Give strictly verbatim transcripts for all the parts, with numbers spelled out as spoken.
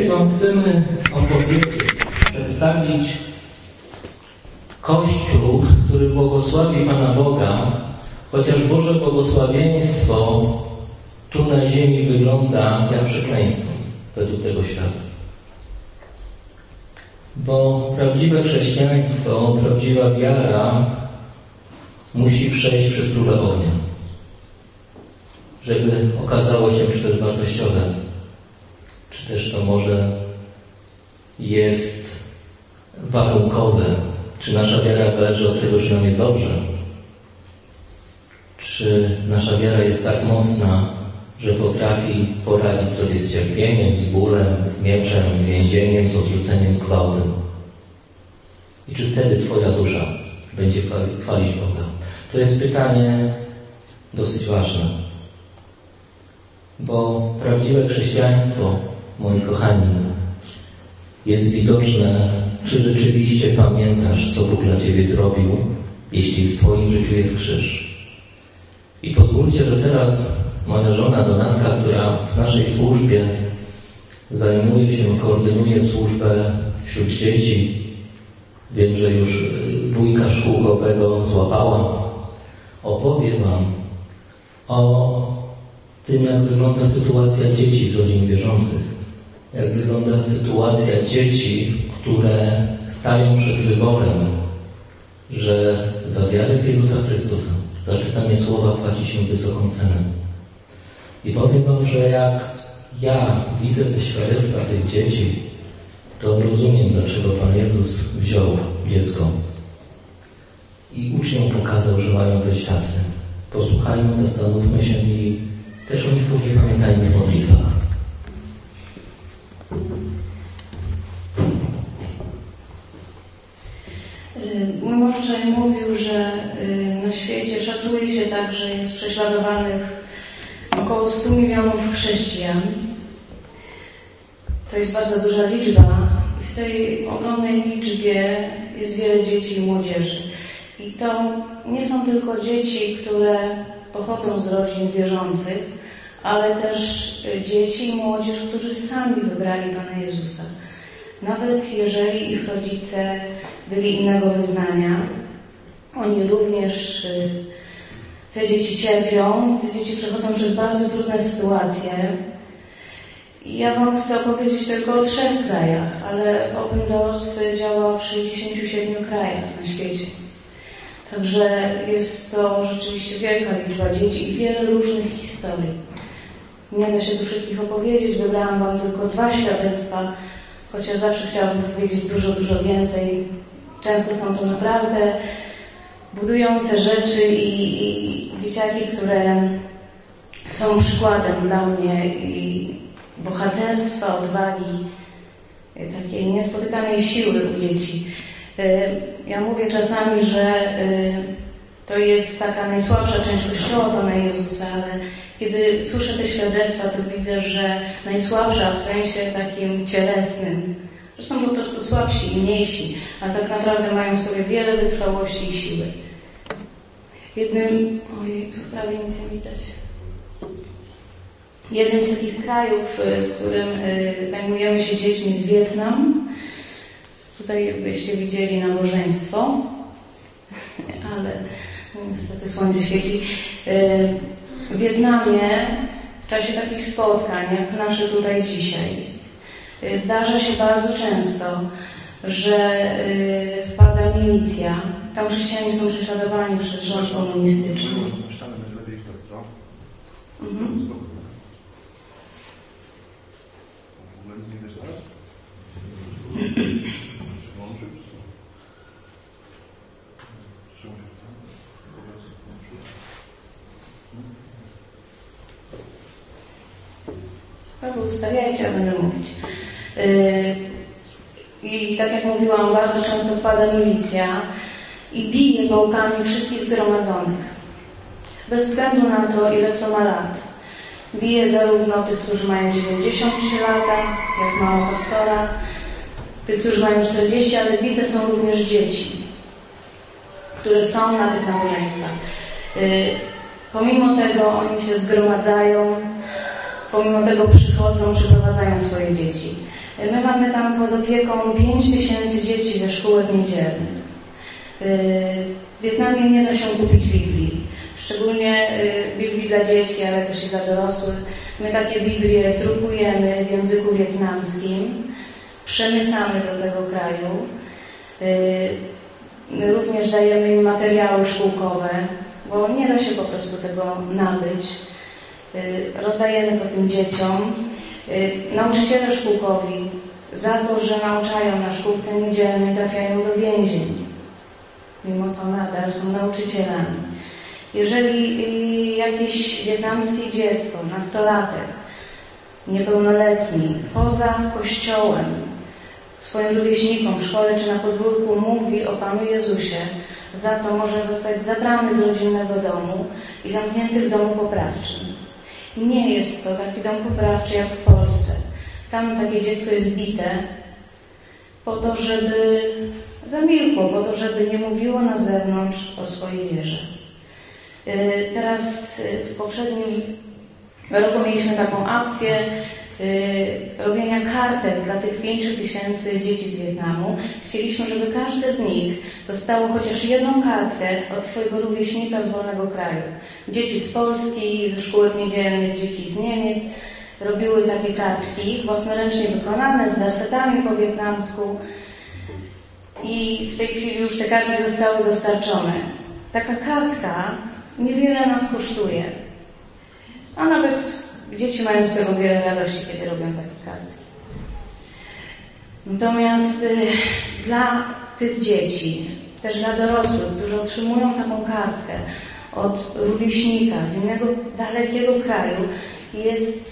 Wam chcemy opowiedzieć, przedstawić Kościół, który błogosławi Pana Boga, chociaż Boże błogosławieństwo tu na ziemi wygląda jak przekleństwo według tego świata. Bo prawdziwe chrześcijaństwo, prawdziwa wiara musi przejść przez próbę ognia, żeby okazało się, czy to jest wartościowe, czy też to może jest warunkowe, czy nasza wiara zależy od tego, czy nam jest dobrze, czy nasza wiara jest tak mocna, że potrafi poradzić sobie z cierpieniem, z bólem, z mieczem, z więzieniem, z odrzuceniem, z gwałtem. I czy wtedy Twoja dusza będzie chwalić Boga? To jest pytanie dosyć ważne. Bo prawdziwe chrześcijaństwo, moi kochani, jest widoczne, czy rzeczywiście pamiętasz, co Bóg dla Ciebie zrobił, jeśli w Twoim życiu jest krzyż. I pozwólcie, że teraz moja żona Donatka, która w naszej służbie zajmuje się, koordynuje służbę wśród dzieci. Wiem, że już wujka szkółkowego złapała. Opowie Wam o tym, jak wygląda sytuacja dzieci z rodzin wierzących. Jak wygląda sytuacja dzieci, które stają przed wyborem, że za wiarę w Jezusa Chrystusa, za czytanie słowa płaci się wysoką cenę. I powiem Wam, że jak ja widzę te świadectwa tych dzieci, to rozumiem, dlaczego Pan Jezus wziął dziecko i uczniom pokazał, że mają być tacy. Posłuchajmy, zastanówmy się i też o nich później pamiętajmy w modlitwach. Mój mąż wczoraj mówił, że na świecie szacuje się tak, że jest prześladowanych około stu milionów chrześcijan. To jest bardzo duża liczba i w tej ogromnej liczbie jest wiele dzieci i młodzieży. I to nie są tylko dzieci, które pochodzą z rodzin wierzących, ale też dzieci i młodzież, którzy sami wybrali Pana Jezusa. Nawet jeżeli ich rodzice byli innego wyznania, oni również, te dzieci cierpią, te dzieci przechodzą przez bardzo trudne sytuacje. I ja Wam chcę opowiedzieć tylko o trzech krajach, ale Open Doors działa w sześćdziesięciu siedmiu krajach na świecie. Także jest to rzeczywiście wielka liczba dzieci i wiele różnych historii. Nie da się tu wszystkich opowiedzieć, wybrałam Wam tylko dwa świadectwa, chociaż zawsze chciałabym powiedzieć dużo, dużo więcej. Często są to naprawdę budujące rzeczy i, i dzieciaki, które są przykładem dla mnie i bohaterstwa, odwagi, takiej niespotykanej siły u dzieci. Ja mówię czasami, że to jest taka najsłabsza część Kościoła Pana Jezusa, ale kiedy słyszę te świadectwa, to widzę, że najsłabsza w sensie takim cielesnym, że są po prostu słabsi i mniejsi, a tak naprawdę mają w sobie wiele wytrwałości i siły. Jednym, ojej, tu prawie nic nie widać. Jednym z takich krajów, w którym zajmujemy się dziećmi, jest Wietnam. Tutaj byście widzieli nabożeństwo, ale niestety słońce świeci. W Wietnamie w czasie takich spotkań, jak nasze tutaj dzisiaj, zdarza się bardzo często, że wpada milicja. Tam chrześcijanie są prześladowani przez rząd komunistyczny. Mhm. Prawo ustawiajcie, ja będę mówić. Yy, I tak jak mówiłam, bardzo często wpada milicja i bije pałkami wszystkich zgromadzonych. Bez względu na to, ile kto ma lat. Bije zarówno tych, którzy mają dziewięćdziesiąt trzy lata, jak mała pastora, tych, którzy mają czterdzieści, ale bite są również dzieci, które są na tych nabożeństwach. Yy, pomimo tego oni się zgromadzają, pomimo tego przychodzą, przyprowadzają swoje dzieci. My mamy tam pod opieką pięć tysięcy dzieci ze szkółek niedzielnych. W Wietnamie nie da się kupić Biblii, szczególnie Biblii dla dzieci, ale też i dla dorosłych. My takie Biblie drukujemy w języku wietnamskim, przemycamy do tego kraju. My również dajemy im materiały szkółkowe, bo nie da się po prostu tego nabyć. Rozdajemy to tym dzieciom. Nauczyciele szkółkowi za to, że nauczają na szkółce niedzielnej, trafiają do więzień. Mimo to nadal są nauczycielami. Jeżeli jakieś wietnamskie dziecko, nastolatek, niepełnoletni, poza kościołem, swoim rówieśnikom w szkole czy na podwórku mówi o Panu Jezusie, za to może zostać zabrany z rodzinnego domu i zamknięty w domu poprawczym. Nie jest to taki dom poprawczy jak w Polsce. Tam takie dziecko jest bite po to, żeby zamilkło, po to, żeby nie mówiło na zewnątrz o swojej wierze. Teraz w poprzednim roku mieliśmy taką akcję robienia kartek dla tych pięciu tysięcy dzieci z Wietnamu. Chcieliśmy, żeby każde z nich dostało chociaż jedną kartkę od swojego rówieśnika z wolnego kraju. Dzieci z Polski, ze szkółek niedzielnych, dzieci z Niemiec robiły takie kartki własnoręcznie wykonane, z wersetami po wietnamsku i w tej chwili już te kartki zostały dostarczone. Taka kartka niewiele nas kosztuje, a nawet dzieci mają z tego wiele radości, kiedy robią takie kartki. Natomiast y, dla tych dzieci, też dla dorosłych, którzy otrzymują taką kartkę od rówieśnika z innego dalekiego kraju, jest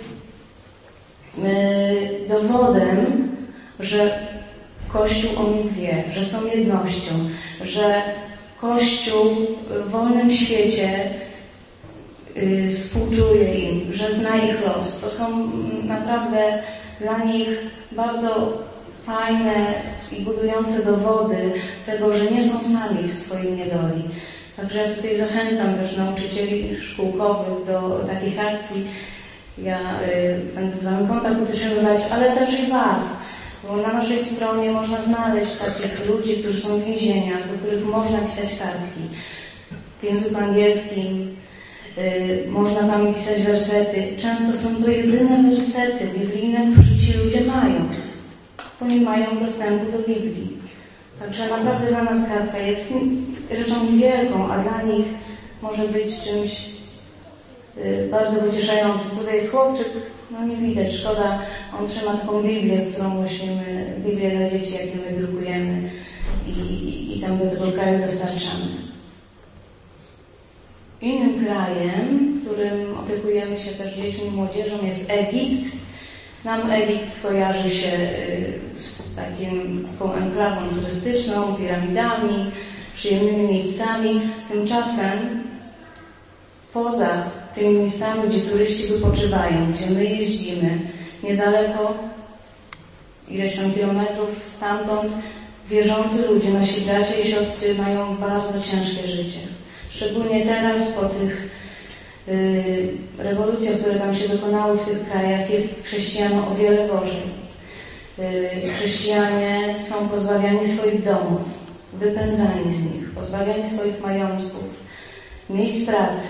y, dowodem, że Kościół o nich wie, że są jednością, że Kościół w wolnym świecie y, współczuje im, że zna ich los. To są naprawdę dla nich bardzo fajne i budujące dowody tego, że nie są sami w swojej niedoli. Także ja tutaj zachęcam też nauczycieli szkółkowych do takich akcji. Ja y, będę z Wami kontakt utrzymywać, ale też i Was. Bo na naszej stronie można znaleźć takich ludzi, którzy są w więzieniach, do których można pisać kartki w języku angielskim. Yy, można tam pisać wersety. Często są to jedyne wersety biblijne, które ci ludzie mają, bo nie mają dostępu do Biblii. Także naprawdę dla nas kartka jest rzeczą niewielką, a dla nich może być czymś yy, bardzo pocieszającym. Tutaj jest chłopczyk, no nie widać, szkoda, on trzyma taką Biblię, którą właśnie my, Biblię dla dzieci, jakie my drukujemy i, i, i tam do tego kraju dostarczamy. Innym krajem, którym opiekujemy się też dziećmi i młodzieżą, jest Egipt. Nam Egipt kojarzy się z takim, taką enklawą turystyczną, piramidami, przyjemnymi miejscami. Tymczasem poza tymi miejscami, gdzie turyści wypoczywają, gdzie my jeździmy, niedaleko, ileś tam kilometrów stamtąd, wierzący ludzie, nasi bracia i siostry mają bardzo ciężkie życie. Szczególnie teraz po tych y, rewolucjach, które tam się dokonały w tych krajach, jest chrześcijanom o wiele gorzej. Y, chrześcijanie są pozbawiani swoich domów, wypędzani z nich, pozbawiani swoich majątków, miejsc pracy.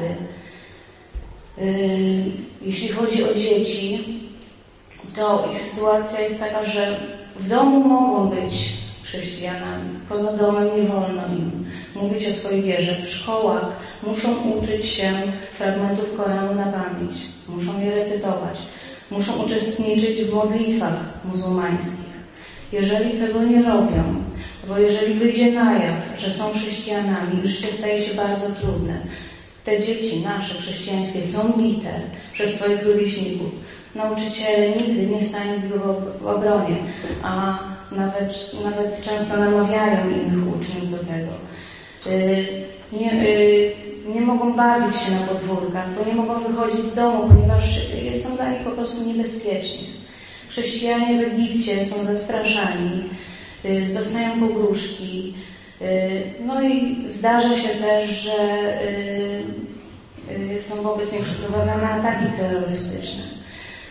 Jeśli chodzi o dzieci, to ich sytuacja jest taka, że w domu mogą być chrześcijanami, poza domem nie wolno im mówić o swojej wierze. W szkołach muszą uczyć się fragmentów Koranu na pamięć, muszą je recytować, muszą uczestniczyć w modlitwach muzułmańskich. Jeżeli tego nie robią, bo jeżeli wyjdzie na jaw, że są chrześcijanami, życie staje się bardzo trudne. Te dzieci nasze chrześcijańskie są bite przez swoich rówieśników. Nauczyciele nigdy nie stają w obronie, a nawet, nawet często namawiają innych uczniów do tego. Nie, nie mogą bawić się na podwórkach, bo nie mogą wychodzić z domu, ponieważ jest tam dla nich po prostu niebezpiecznie. Chrześcijanie w Egipcie są zastraszani, dostają pogróżki. No i zdarza się też, że są wobec nich przeprowadzane ataki terrorystyczne.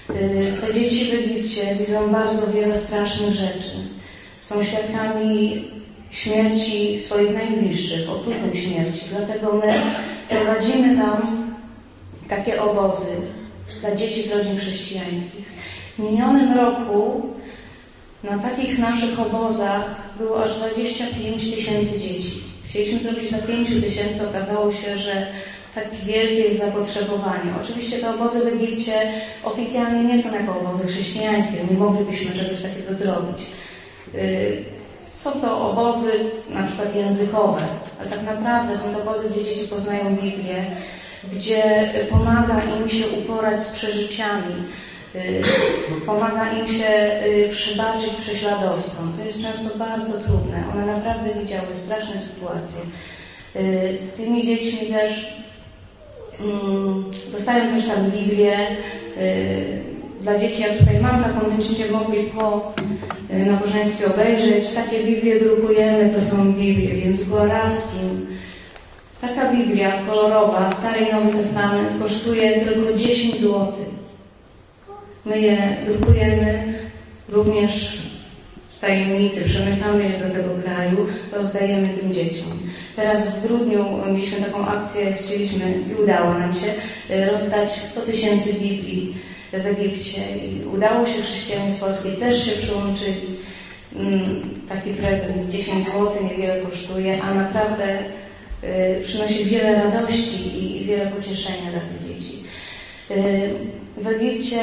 Te dzieci w Egipcie widzą bardzo wiele strasznych rzeczy. Są świadkami śmierci swoich najbliższych, okrutnych śmierci. Dlatego my prowadzimy tam takie obozy dla dzieci z rodzin chrześcijańskich. W minionym roku na takich naszych obozach było aż dwadzieścia pięć tysięcy dzieci. Chcieliśmy zrobić dla pięciu tysięcy, okazało się, że tak wielkie jest zapotrzebowanie. Oczywiście te obozy w Egipcie oficjalnie nie są jako obozy chrześcijańskie, nie moglibyśmy czegoś takiego zrobić. Są to obozy na przykład językowe, ale tak naprawdę są to obozy, gdzie dzieci poznają Biblię, gdzie pomaga im się uporać z przeżyciami, pomaga im się przebaczyć prześladowcom. To jest często bardzo trudne. One naprawdę widziały straszne sytuacje. Z tymi dziećmi też dostają też tam Biblię. Dla dzieci, ja tutaj mam taką, będziecie mogli po nabożeństwie obejrzeć. Takie Biblie drukujemy, to są Biblie w języku arabskim. Taka Biblia kolorowa, Stary i Nowy Testament, kosztuje tylko dziesięć złotych. My je drukujemy również w tajemnicy, przemycamy je do tego kraju, rozdajemy tym dzieciom. Teraz w grudniu mieliśmy taką akcję, chcieliśmy i udało nam się rozdać sto tysięcy Biblii w Egipcie i udało się, chrześcijanie z Polski też się przyłączyli. Taki prezent z dziesięć złotych niewiele kosztuje, a naprawdę przynosi wiele radości i wiele pocieszenia dla tych dzieci. W Egipcie,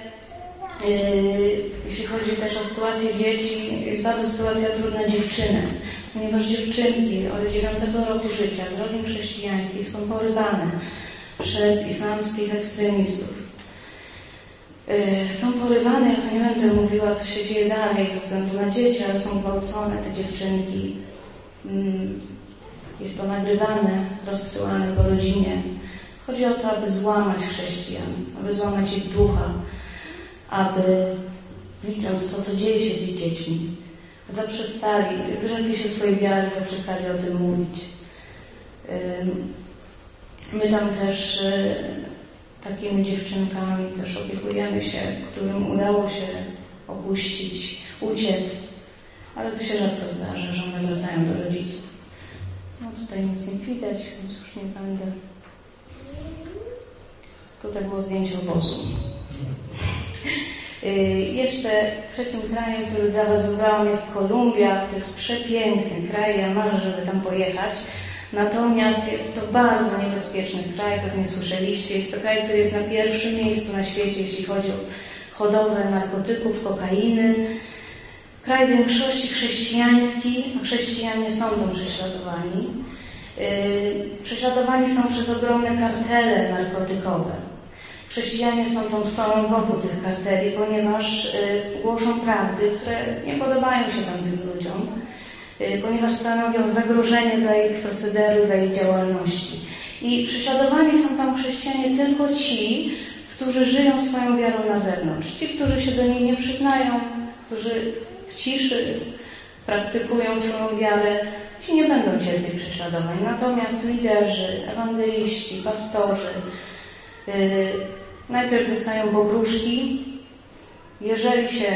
jeśli chodzi też o sytuację dzieci, jest bardzo sytuacja trudna dziewczynek, ponieważ dziewczynki od dziewiątego roku życia z rodzin chrześcijańskich są porywane przez islamskich ekstremistów. Są porywane, ja to nie będę mówiła, co się dzieje dalej ze względu na dzieci, ale są gwałcone te dziewczynki. Jest to nagrywane, rozsyłane po rodzinie. Chodzi o to, aby złamać chrześcijan, aby złamać ich ducha, aby widząc to, co dzieje się z ich dziećmi, zaprzestali, wyrzekli się swojej wiary, zaprzestali o tym mówić. My tam też takimi dziewczynkami też opiekujemy się, którym udało się opuścić, uciec, ale to się rzadko zdarza, że one wracają do rodziców. No tutaj nic nie widać, więc już nie będę. Tutaj było zdjęcie obozu. Jeszcze trzecim krajem, który dla Was wybrałam, jest Kolumbia. To jest przepiękny kraj, ja marzę, żeby tam pojechać. Natomiast jest to bardzo niebezpieczny kraj, pewnie słyszeliście. Jest to kraj, który jest na pierwszym miejscu na świecie, jeśli chodzi o hodowlę narkotyków, kokainy. Kraj większości chrześcijański, chrześcijanie są tam prześladowani. Prześladowani są przez ogromne kartele narkotykowe. Chrześcijanie są tą stroną wokół tych karteli, ponieważ głoszą prawdy, które nie podobają się tamtym ludziom, ponieważ stanowią zagrożenie dla ich procederu, dla ich działalności. I prześladowani są tam chrześcijanie tylko ci, którzy żyją swoją wiarą na zewnątrz. Ci, którzy się do niej nie przyznają, którzy w ciszy praktykują swoją wiarę, ci nie będą cierpieć prześladowań. Natomiast liderzy, ewangeliści, pastorzy yy, najpierw dostają pobruszki. Jeżeli się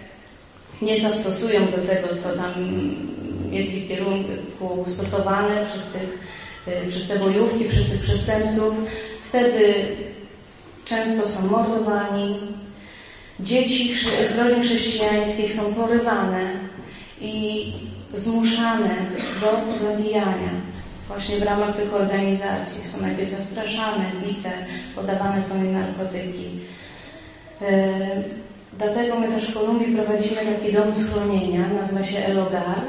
nie zastosują do tego, co tam jest w ich kierunku stosowane przez, tych, yy, przez te bojówki, przez tych przestępców, wtedy często są mordowani. Dzieci z rodzin chrześcijańskich są porywane i zmuszane do zabijania. Właśnie w ramach tych organizacji są najpierw zastraszane, bite, podawane są im narkotyki. Yy, dlatego my też w Kolumbii prowadzimy taki dom schronienia, nazywa się El Hogar.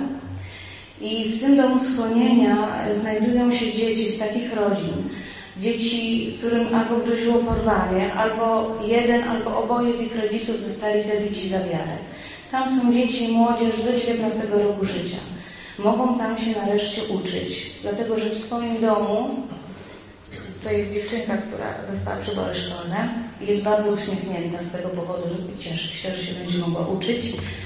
I w tym domu schronienia znajdują się dzieci z takich rodzin. Dzieci, którym albo groziło porwanie, albo jeden, albo oboje z ich rodziców zostali zabici za wiarę. Tam są dzieci i młodzież do dziewiętnastego roku życia. Mogą tam się nareszcie uczyć, dlatego że w swoim domu, to jest dziewczynka, która dostała przybory szkolne i jest bardzo uśmiechnięta z tego powodu, że cieszy się, że się będzie mogła uczyć.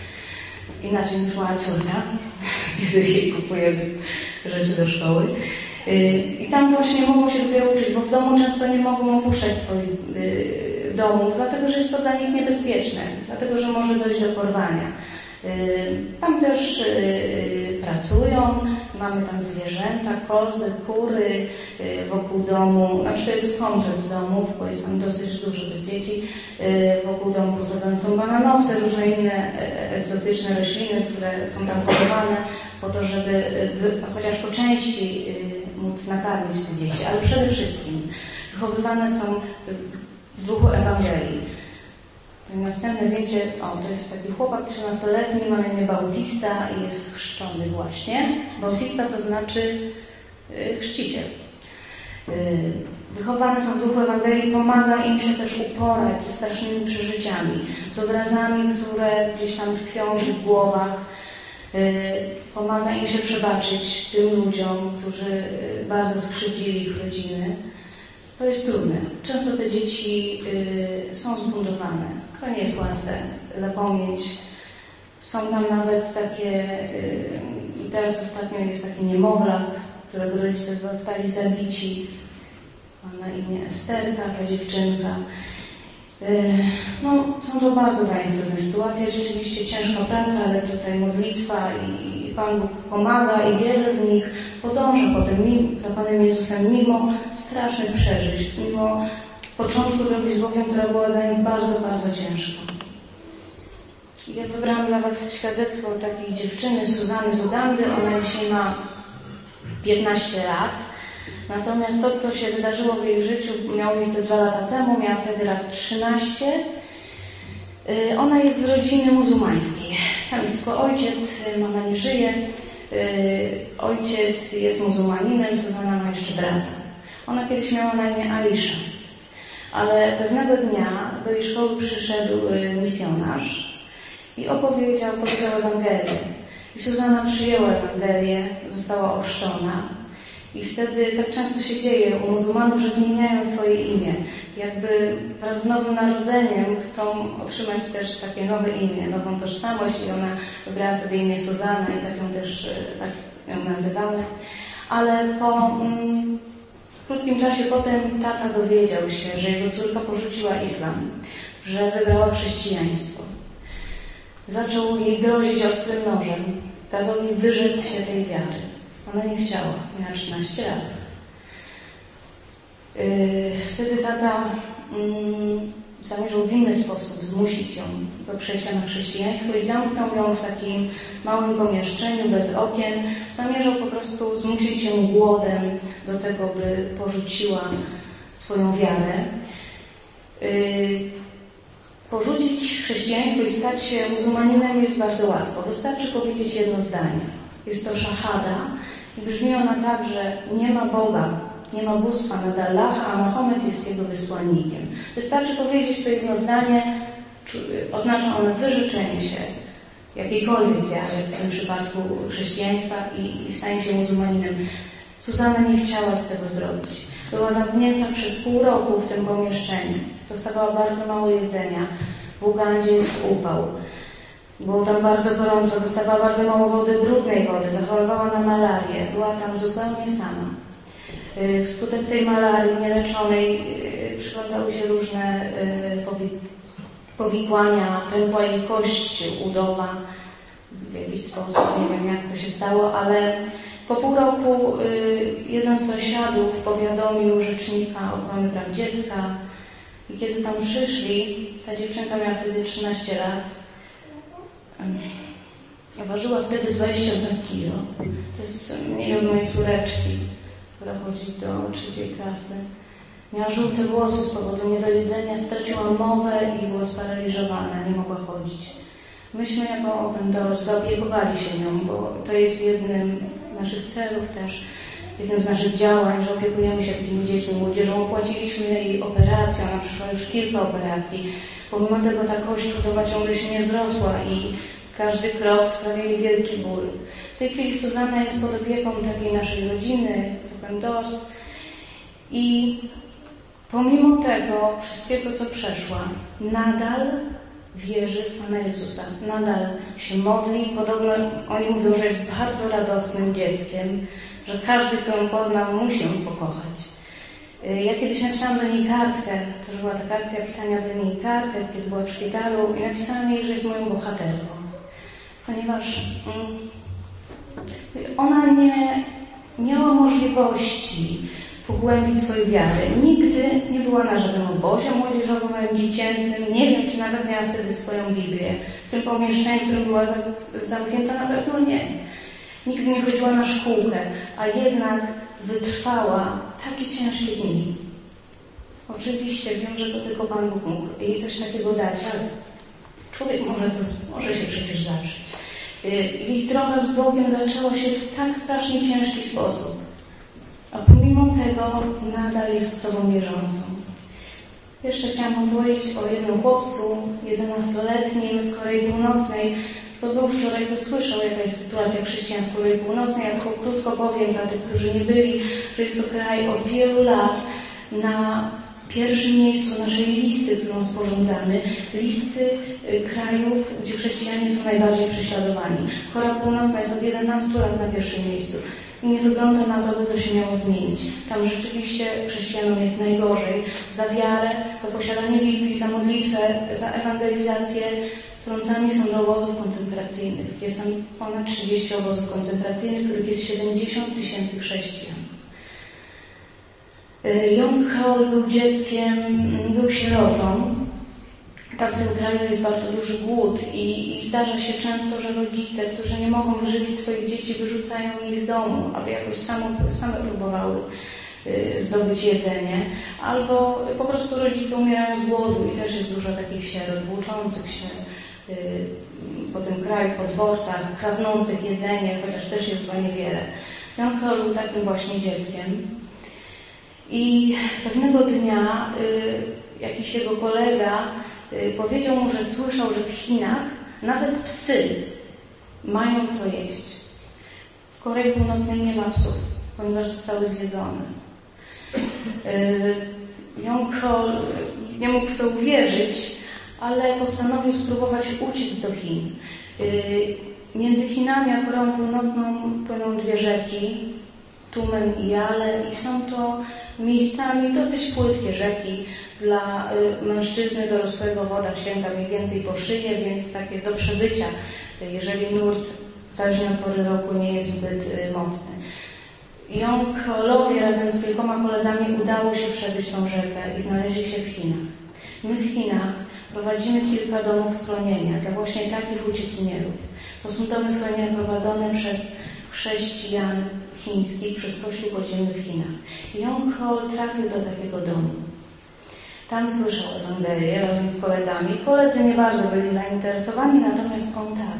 Inaczej niż mała córka, kiedy jej kupujemy rzeczy do szkoły. I tam właśnie mogą się dopiero uczyć, bo w domu często nie mogą opuszczać swoich domów, dlatego że jest to dla nich niebezpieczne, dlatego że może dojść do porwania. Tam też pracują, mamy tam zwierzęta, kozy, kury wokół domu, znaczy to jest kompleks domów, bo jest tam dosyć dużo tych dzieci. Wokół domu posadzone są bananowce, różne inne egzotyczne rośliny, które są tam hodowane po to, żeby chociaż po części móc nakarmić te dzieci, ale przede wszystkim wychowywane są w duchu Ewangelii. Następne zdjęcie, o, to jest taki chłopak trzynastoletni, ma na imię Bautista i jest chrzczony właśnie. Bautista to znaczy y, chrzciciel. Y, wychowane są w duchu Ewangelii, pomaga im się też uporać ze strasznymi przeżyciami, z obrazami, które gdzieś tam tkwią w ich głowach. Y, pomaga im się przebaczyć tym ludziom, którzy bardzo skrzywdzili ich rodziny. To jest trudne. Często te dzieci y, są zbuntowane. To nie jest łatwe zapomnieć. Są tam nawet takie, y, teraz ostatnio jest taki niemowlak, którego rodzice zostali zabici. Ma na imię Esterka, ta dziewczynka. Y, no, są to bardzo dla nich trudne sytuacje. Rzeczywiście ciężka praca, ale tutaj modlitwa i Pan Bóg pomaga i wiele z nich podąża potem za Panem Jezusem, mimo strasznych przeżyć, mimo początku drogi z Bogiem, która była dla nich bardzo, bardzo ciężka. Ja wybrałam dla Was świadectwo takiej dziewczyny, Suzanny z Ugandy. Ona dzisiaj ma piętnaście lat. Natomiast to, co się wydarzyło w jej życiu, miało miejsce dwa lata temu, miała wtedy lat trzynaście. Ona jest z rodziny muzułmańskiej. Tam jest tylko ojciec, mama nie żyje. Ojciec jest muzułmaninem, Suzanna ma jeszcze brata. Ona kiedyś miała na imię Aisha. Ale pewnego dnia do jej szkoły przyszedł misjonarz i opowiedział, powiedział Ewangelię. I Suzanna przyjęła Ewangelię, została ochrzczona. I wtedy tak często się dzieje u muzułmanów, że zmieniają swoje imię. Jakby wraz z nowym narodzeniem chcą otrzymać też takie nowe imię, nową tożsamość i ona wybrała sobie imię Suzanna i tak ją też tak ją nazywamy. Ale po mm, krótkim czasie potem tata dowiedział się, że jego córka porzuciła islam, że wybrała chrześcijaństwo. Zaczął jej grozić ostrym nożem, kazał jej wyrzec się tej wiary. Ona nie chciała, miała trzynaście lat. Wtedy tata mm, zamierzał w inny sposób zmusić ją do przejścia na chrześcijaństwo i zamknął ją w takim małym pomieszczeniu, bez okien. Zamierzał po prostu zmusić ją głodem do tego, by porzuciła swoją wiarę. Porzucić chrześcijaństwo i stać się muzułmaninem jest bardzo łatwo. Wystarczy powiedzieć jedno zdanie. Jest to szahada i brzmi ona tak, że nie ma Boga, nie ma bóstwa nad Allaha, a Mahomet jest jego wysłannikiem. Wystarczy powiedzieć to jedno zdanie, oznacza ono wyrzeczenie się jakiejkolwiek wiary, w tym przypadku chrześcijaństwa i, i stanie się muzułmaninem. Suzanna nie chciała z tego zrobić. Była zamknięta przez pół roku w tym pomieszczeniu. Dostawała bardzo mało jedzenia. W Ugandzie jest upał. Było tam bardzo gorąco, dostawała bardzo mało wody, brudnej wody, zachorowała na malarię. Była tam zupełnie sama. Wskutek tej malarii nieleczonej przyglądały się różne powikłania, pękła jej kość udowa w jakiś sposób, nie wiem jak to się stało, ale po pół roku jeden z sąsiadów powiadomił rzecznika ochrony praw dziecka i kiedy tam przyszli, ta dziewczynka miała wtedy trzynaście lat, ważyła wtedy dwadzieścia dwa kilo. To jest mniej od mojej córeczki, która chodzi do trzeciej klasy. Miała żółte włosy z powodu niedojedzenia, straciła mowę i była sparaliżowana, nie mogła chodzić. Myśmy jako Open Doors zaopiekowali się nią, bo to jest jednym z naszych celów też, jednym z naszych działań, że opiekujemy się takimi dziećmi, młodzieżą. Opłaciliśmy jej operację, ona przeszła już kilka operacji. Pomimo tego ta kość udowa ciągle się nie zrosła i każdy krok sprawia jej wielki ból. W tej chwili Suzanna jest pod opieką takiej naszej rodziny, z Open Doors i pomimo tego wszystkiego, co przeszła, nadal wierzy w Pana Jezusa, nadal się modli. Podobno oni mówią, że jest bardzo radosnym dzieckiem, że każdy, kto ją poznał, musi ją pokochać. Ja kiedyś napisałam do niej kartkę, to była taka akcja pisania do niej kartek, kiedy była w szpitalu i napisałam jej, że jest moją bohaterką. Ponieważ mm, ona nie miała możliwości pogłębić swojej wiary. Nigdy nie była na żadnym obozie młodzieżowym, dziecięcym. Nie wiem, czy nawet miała wtedy swoją Biblię. W tym pomieszczeniu, w którym była zamknięta, na pewno nie. Nigdy nie chodziła na szkółkę, a jednak wytrwała takie ciężkie dni. Oczywiście wiem, że to tylko Pan Bóg mógł jej coś takiego dać, ale człowiek może, to, może się przecież zawrzeć. Jej droga z Bogiem zaczęła się w tak strasznie ciężki sposób. A pomimo tego nadal jest osobą wierzącą. Jeszcze chciałam Wam powiedzieć o jednym chłopcu, jedenastoletnim z Korei Północnej. Kto był wczoraj, to słyszał, jaka jest sytuacja chrześcijan z Korei Północnej. Ja tylko krótko powiem dla tych, którzy nie byli, że jest to kraj od wielu lat na pierwszym miejscu naszej listy, którą sporządzamy. Listy krajów, gdzie chrześcijanie są najbardziej prześladowani. Korea Północna jest od jedenastu lat na pierwszym miejscu. I nie wygląda na to, by to się miało zmienić. Tam rzeczywiście chrześcijanom jest najgorzej. Za wiarę, za posiadanie Biblii, za modlitwę, za ewangelizację wtrącani są do obozów koncentracyjnych. Jest tam ponad trzydzieści obozów koncentracyjnych, w których jest siedemdziesiąt tysięcy chrześcijan. Jong Cheol był dzieckiem, był sierotą. Tam w tym kraju jest bardzo duży głód i, i zdarza się często, że rodzice, którzy nie mogą wyżywić swoich dzieci, wyrzucają ich z domu, aby jakoś samo, same próbowały y, zdobyć jedzenie. Albo po prostu rodzice umierają z głodu i też jest dużo takich sierot włóczących się y, po tym kraju, po dworcach, kradnących jedzenie, chociaż też jest chyba niewiele. Jong Cheol był takim właśnie dzieckiem. I pewnego dnia y, jakiś jego kolega powiedział mu, że słyszał, że w Chinach nawet psy mają co jeść. W Korei Północnej nie ma psów, ponieważ zostały zjedzone. Jong Cheol nie mógł w to uwierzyć, ale postanowił spróbować uciec do Chin. Między Chinami a Koreą Północną płyną dwie rzeki, Tumen i Yale, i są to miejscami dosyć płytkie rzeki. Dla mężczyzny dorosłego woda sięga mniej więcej po szyję, więc takie do przebycia, jeżeli nurt zależnie od pory roku nie jest zbyt mocny. Jong Cheolowi razem z kilkoma kolegami udało się przebyć tą rzekę i znaleźli się w Chinach. My w Chinach prowadzimy kilka domów schronienia dla właśnie takich uciekinierów. To są domy schronienia prowadzone przez chrześcijan chińskich, przez Kościół podziemny w Chinach. Jong Cheol trafił do takiego domu. Tam słyszał Ewangelię razem z kolegami. Koledzy nie bardzo byli zainteresowani, natomiast on tak.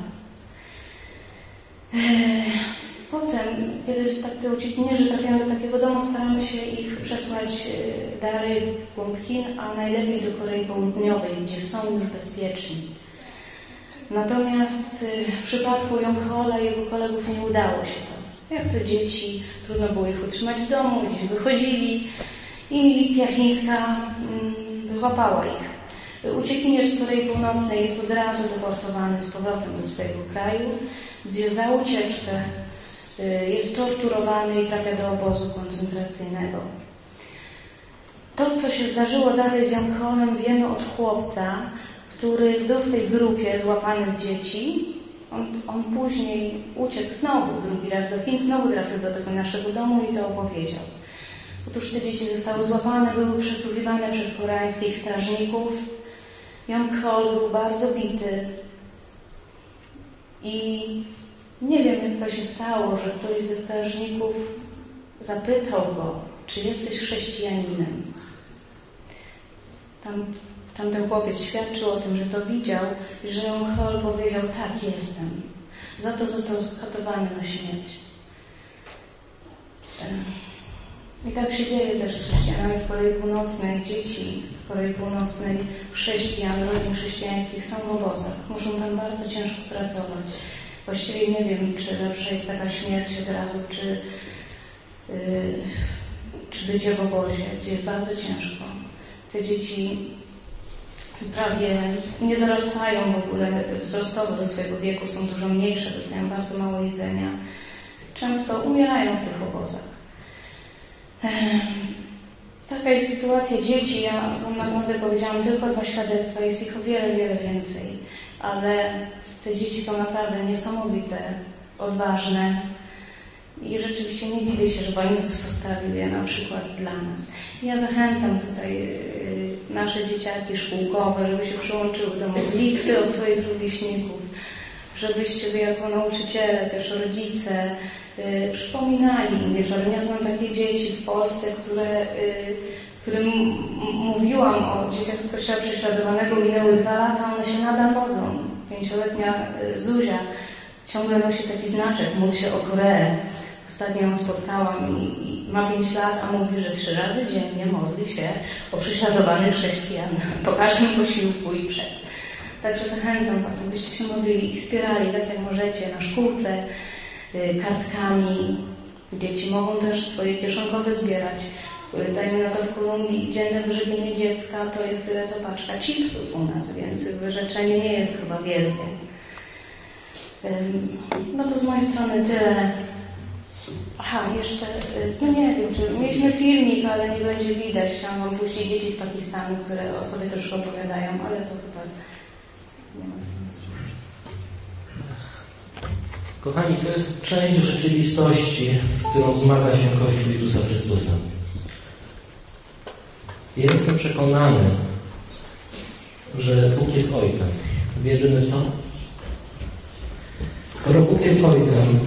Potem, kiedy tacy uciekinierzy trafiają do takiego domu, staramy się ich przesłać dalej w głąb Chin, a najlepiej do Korei Południowej, gdzie są już bezpieczni. Natomiast w przypadku Jong Cheola i jego kolegów nie udało się to. Jak to dzieci, trudno było ich utrzymać w domu, gdzieś wychodzili i milicja chińska mm, złapała ich. Uciekinier z Korei Północnej jest od razu deportowany z powrotem do swojego kraju, gdzie za ucieczkę y, jest torturowany i trafia do obozu koncentracyjnego. To, co się zdarzyło dalej z Jong Cheolem, wiemy od chłopca, który był w tej grupie złapanych dzieci. On, on później uciekł znowu, drugi raz do Chin, znowu trafił do tego naszego domu i to opowiedział. Otóż te dzieci zostały złapane, były przesuwiwane przez koreańskich strażników. Jong Cheol był bardzo bity i nie wiem, jak to się stało, że któryś ze strażników zapytał go, czy jesteś chrześcijaninem. Tam, tamten chłopiec świadczył o tym, że to widział i że Jong Cheol powiedział, tak, jestem. Za to został skatowany na śmierć. I tak się dzieje też z chrześcijanami w Korei Północnej. Dzieci w Korei Północnej, chrześcijan, rodzin chrześcijańskich są w obozach. Muszą tam bardzo ciężko pracować. Właściwie nie wiem, czy lepsza jest taka śmierć od razu, czy, yy, czy bycie w obozie, gdzie jest bardzo ciężko. Te dzieci prawie nie dorastają w ogóle wzrostowo do swojego wieku, są dużo mniejsze, dostają bardzo mało jedzenia. Często umierają w tych obozach. Taka jest sytuacja dzieci. Ja wam naprawdę powiedziałam tylko dwa świadectwa, jest ich o wiele, wiele więcej. Ale te dzieci są naprawdę niesamowite, odważne i rzeczywiście nie dziwię się, że Pan Jezus postawił je na przykład dla nas. Ja zachęcam tutaj nasze dzieciaki szkółkowe, żeby się przyłączyły do modlitwy o swoich rówieśników, żebyście wy jako nauczyciele, też rodzice yy, przypominali im wieczorem. Ja znam takie dzieci w Polsce, które, yy, którym mówiłam o dzieciach z kościoła prześladowanego, minęły dwa lata, one się nadal modlą. Pięcioletnia yy, Zuzia ciągle nosi taki znaczek, módl się o Koreę. Ostatnio ją spotkałam i, i ma pięć lat, a mówi, że trzy razy dziennie modli się o prześladowanych chrześcijan po każdym posiłku i przed. Także zachęcam Was, abyście się modlili i wspierali, tak jak możecie, na szkółce, y, kartkami. Dzieci mogą też swoje kieszonkowe zbierać. Y, dajmy na to w Kolumbii dzienne wyżywienie dziecka to jest tyle co paczka chipsów u nas, więc wyrzeczenie nie jest chyba wielkie. Y, no to z mojej strony tyle. Aha, jeszcze, no nie wiem, czy mieliśmy filmik, ale nie będzie widać. Chciałam wam puścić dzieci z Pakistanu, które o sobie troszkę opowiadają, ale to chyba nie ma sensu. Kochani, to jest część rzeczywistości, z którą zmaga się Kościół Jezusa Chrystusa. Ja jestem przekonany, że Bóg jest Ojcem. Wierzymy w to? Skoro Bóg jest Ojcem,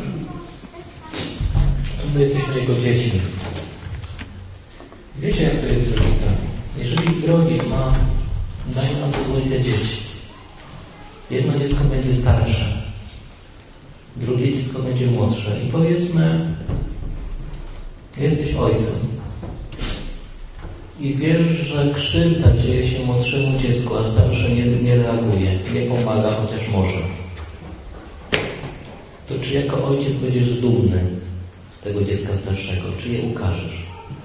my jesteśmy Jego dziećmi. Wiecie, jak to jest z rodzicami? Jeżeli rodzic ma, dajmy na to dwójkę dzieci, jedno dziecko będzie starsze, drugie dziecko będzie młodsze i powiedzmy, jesteś ojcem i wiesz, że krzywda dzieje się młodszemu dziecku, a starsze nie, nie reaguje, nie pomaga, chociaż może. To czy jako ojciec będziesz dumny z tego dziecka starszego, czy je ukażesz?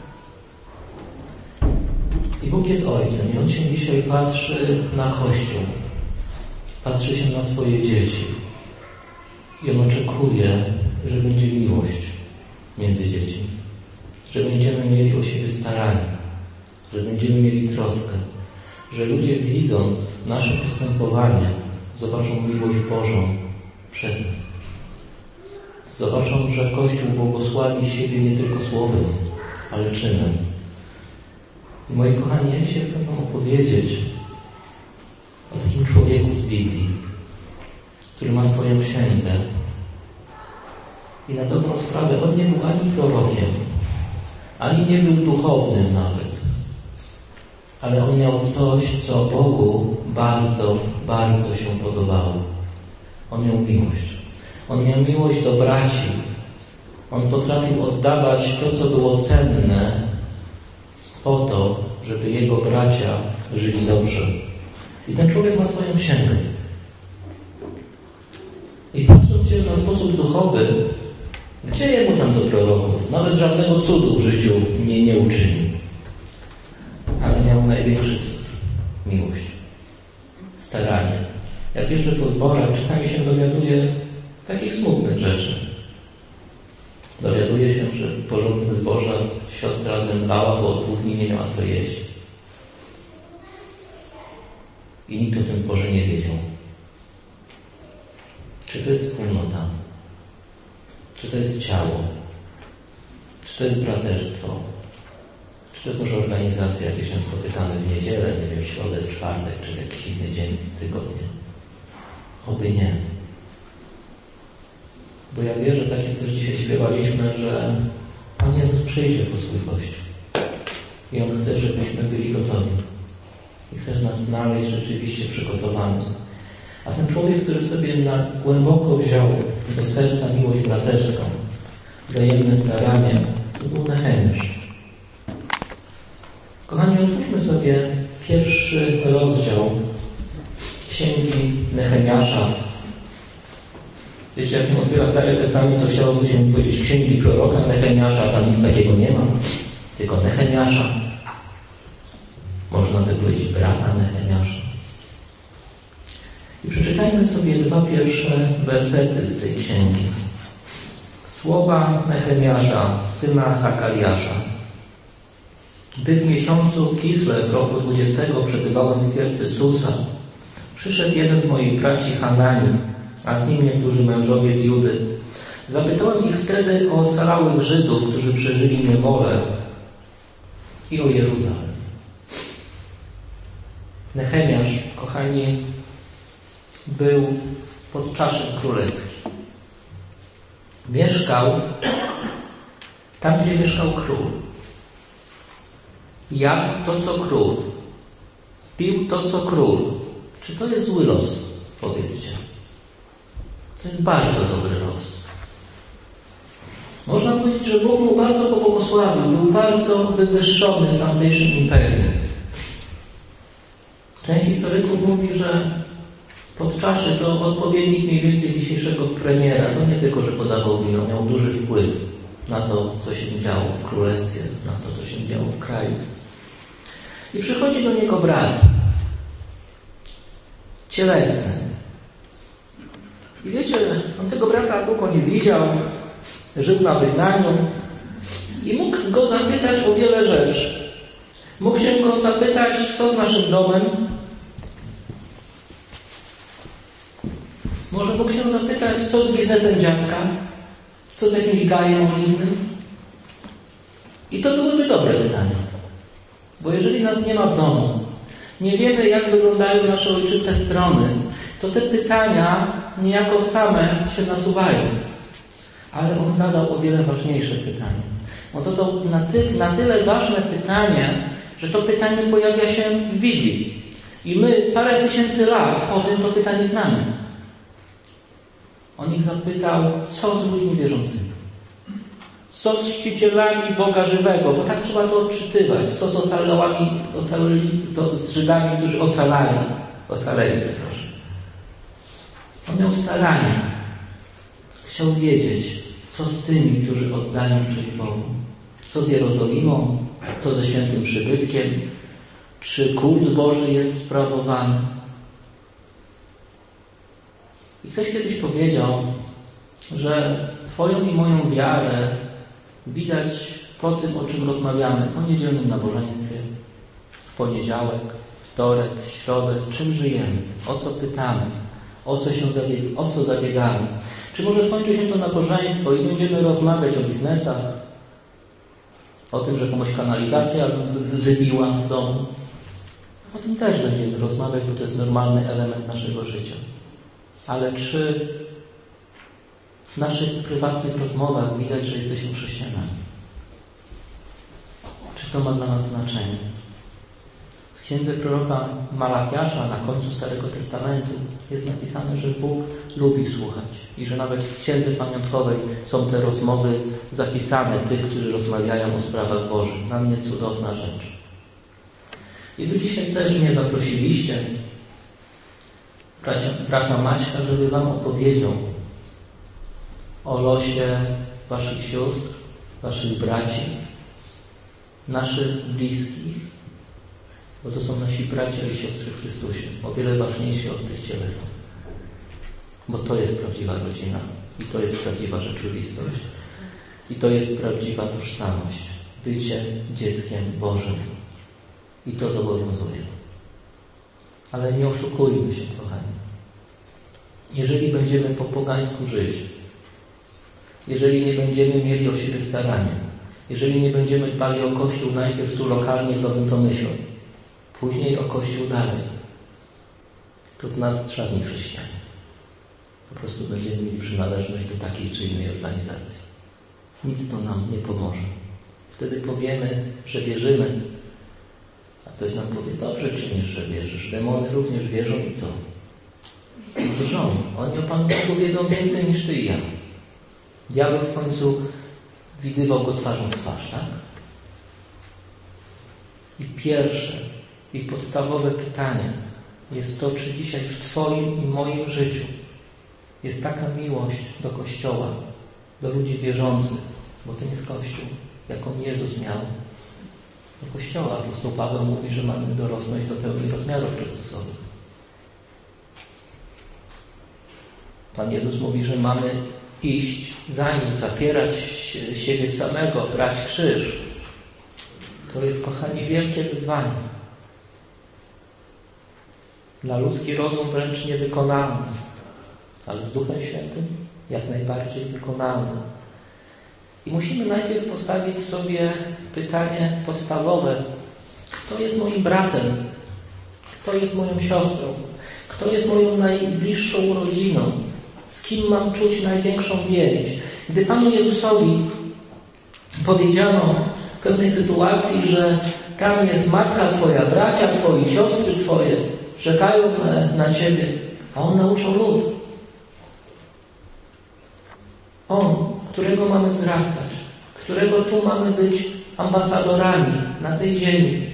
I Bóg jest Ojcem i On się dzisiaj patrzy na Kościół, patrzy się na swoje dzieci i On oczekuje, że będzie miłość między dziećmi, że będziemy mieli o siebie staranie, że będziemy mieli troskę, że ludzie, widząc nasze postępowanie, zobaczą miłość Bożą przez nas. Zobaczą, że Kościół błogosławi siebie nie tylko słowem, ale czynem. I moi kochani, ja dzisiaj chcę wam opowiedzieć o takim człowieku z Biblii, który ma swoją księgę. I na dobrą sprawę on nie był ani prorokiem, ani nie był duchownym nawet. Ale on miał coś, co Bogu bardzo, bardzo się podobało. On miał miłość. On miał miłość do braci. On potrafił oddawać to, co było cenne, po to, żeby jego bracia żyli dobrze. I ten człowiek ma swoją księgę. I patrząc się na sposób duchowy, gdzie jemu tam do proroków? Nawet żadnego cudu w życiu nie, nie uczynił. Ale miał największy cud. Miłość. Staranie. Jak jeżdżę po zborach, czasami się dowiaduję takich smutnych rzeczy. Dowiaduje się, że w porządnym zborze siostra zemdlała, bo od dwóch dni nie miała co jeść. I nikt o tym Boże nie wiedział. Czy to jest wspólnota? Czy to jest ciało? Czy to jest braterstwo? Czy to jest może organizacja, gdzie się spotykamy w niedzielę, nie wiem, w środę, w czwartek, czy w jakiś inny dzień tygodnia? Oby nie. Bo ja wierzę, tak jak też dzisiaj śpiewaliśmy, że Pan Jezus przyjdzie po swój Kościół. I On chce, żebyśmy byli gotowi. I chce nas znaleźć rzeczywiście przygotowani. A ten człowiek, który sobie na głęboko wziął do serca miłość braterską, wzajemne staranie, to był Nehemiasz. Kochani, otwórzmy sobie pierwszy rozdział Księgi Nehemiasza. Wiecie, jak się otwiera Stary Testament, to chciałoby się powiedzieć księgi proroka Nehemiasza, a tam nic takiego nie ma, tylko Nehemiasza. Można by powiedzieć brata Nehemiasza. I przeczytajmy sobie dwa pierwsze wersety z tej księgi. Słowa Nehemiasza, syna Hakaliasza. Gdy w miesiącu Kislew roku dwudziestego przebywałem w Kielce Susa, przyszedł jeden z moich braci Hananim, a z nim niektórzy mężowie z Judy. Zapytałem ich wtedy o ocalałych Żydów, którzy przeżyli niewolę, i o Jeruzalem. Nehemiasz, kochani, był pod czaszem królewskim. Mieszkał tam, gdzie mieszkał król. Jadł to, co król. Pił to, co król. Czy to jest zły los? Powiedzcie. To jest bardzo dobry los. Można powiedzieć, że Bóg mu bardzo pobłogosławił. Był bardzo wywyższony w tamtejszym imperium. Część historyków mówi, że pod czaszy to odpowiednik mniej więcej dzisiejszego premiera. To nie tylko, że podawał wino, miał duży wpływ na to, co się działo w królestwie, na to, co się działo w kraju. I przychodzi do niego brat, cielesny. I wiecie, on tego brata długo nie widział, żył na wygnaniu i mógł go zapytać o wiele rzeczy. Mógł się go zapytać, co z naszym domem. Może mógł się zapytać, co z biznesem dziadka, co z jakimś gajem oliwnym. I to byłyby dobre pytania. Bo jeżeli nas nie ma w domu, nie wiemy, jak wyglądają nasze ojczyste strony, to te pytania niejako same się nasuwają. Ale on zadał o wiele ważniejsze pytanie. On zadał na, ty, na tyle ważne pytanie, że to pytanie pojawia się w Biblii. I my parę tysięcy lat po tym to pytanie znamy. On ich zapytał, co z ludźmi wierzącymi? Co z czcicielami Boga żywego? Bo tak trzeba to odczytywać. Co z ocalałami, z, ocalali, z Żydami, którzy ocalali. Ocaleli, proszę. On miał staranie. Chciał wiedzieć, co z tymi, którzy oddają cześć Bogu. Co z Jerozolimą? Co ze świętym przybytkiem? Czy kult Boży jest sprawowany? I ktoś kiedyś powiedział, że Twoją i moją wiarę widać po tym, o czym rozmawiamy po niedzielnym nabożeństwie, w poniedziałek, wtorek, środę, czym żyjemy, o co pytamy, o co się zabieg- o co zabiegamy. Czy może skończy się to nabożeństwo i będziemy rozmawiać o biznesach, o tym, że komuś kanalizacja wybiła w domu. O tym też będziemy rozmawiać, bo to jest normalny element naszego życia. Ale czy w naszych prywatnych rozmowach widać, że jesteśmy chrześcijanami? Czy to ma dla nas znaczenie? W księdze proroka Malachiasza na końcu Starego Testamentu jest napisane, że Bóg lubi słuchać i że nawet w księdze pamiątkowej są te rozmowy zapisane tych, którzy rozmawiają o sprawach Bożych. Dla mnie cudowna rzecz. I wy dzisiaj też mnie zaprosiliście, bracia, brata Maćka, żeby wam opowiedział o losie waszych sióstr, waszych braci, naszych bliskich, bo to są nasi bracia i siostry w Chrystusie, o wiele ważniejsi od tych cielesnych. Bo to jest prawdziwa rodzina i to jest prawdziwa rzeczywistość i to jest prawdziwa tożsamość, bycie dzieckiem Bożym. I to zobowiązuje. Ale nie oszukujmy się, kochani. Jeżeli będziemy po pogańsku żyć, jeżeli nie będziemy mieli o siebie starania, jeżeli nie będziemy dbali o Kościół najpierw tu lokalnie w Nowym Tomyślu, później o Kościół dalej, to z nas żadni chrześcijanie. Po prostu będziemy mieli przynależność do takiej czy innej organizacji. Nic to nam nie pomoże. Wtedy powiemy, że wierzymy, a ktoś nam powie, dobrze czynisz, że wierzysz. Demony również wierzą i co? Wierzą. Oni o Panu Bogu wiedzą więcej niż ty i ja. Diabeł w końcu widywał go twarzą w twarz, tak? I pierwsze i podstawowe pytanie jest to, czy dzisiaj w Twoim i moim życiu jest taka miłość do Kościoła, do ludzi wierzących, bo tym jest Kościół, jaką Jezus miał do Kościoła. Apostoł Paweł mówi, że mamy dorosnąć do pełni rozmiarów Chrystusowych. Pan Jezus mówi, że mamy iść za Nim, zapierać siebie samego, brać krzyż. To jest, kochani, wielkie wyzwanie. Na ludzki rozum wręcz niewykonalne, ale z Duchem Świętym jak najbardziej wykonalne. I musimy najpierw postawić sobie pytanie podstawowe. Kto jest moim bratem? Kto jest moją siostrą? Kto jest moją najbliższą rodziną? Z kim mam czuć największą więź? Gdy Panu Jezusowi powiedziano w pewnej sytuacji, że tam jest matka Twoja, bracia Twoi, siostry Twoje, czekają na, na Ciebie, a On nauczał lud. On, którego mamy wzrastać, którego tu mamy być ambasadorami na tej ziemi.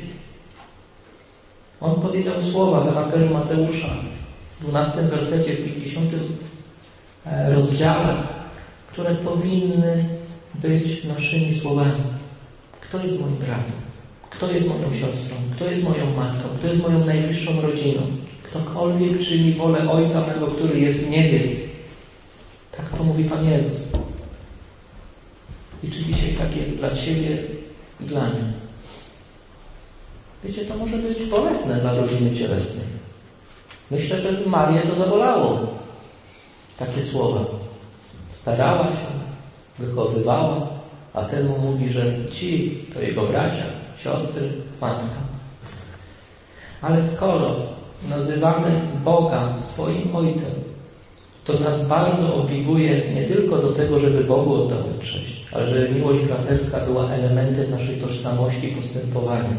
On powiedział słowa w Ewangelii Mateusza, w dwunastym wersecie, w pięćdziesiątym rozdziale, które powinny być naszymi słowami. Kto jest moim bratem? Kto jest moją siostrą? Kto jest moją matką? Kto jest moją najbliższą rodziną? Ktokolwiek czyni wolę Ojca mego, który jest w niebie. Tak to mówi Pan Jezus. I czy dzisiaj tak jest dla Ciebie i dla mnie? Wiecie, to może być bolesne dla rodziny cielesnej. Myślę, że Marię to zabolało. Takie słowa. Starała się, wychowywała, a ten mu mówi, że ci to jego bracia, siostry, matka. Ale skoro nazywamy Boga swoim Ojcem, to nas bardzo obliguje nie tylko do tego, żeby Bogu oddawać cześć, ale żeby miłość braterska była elementem naszej tożsamości i postępowania.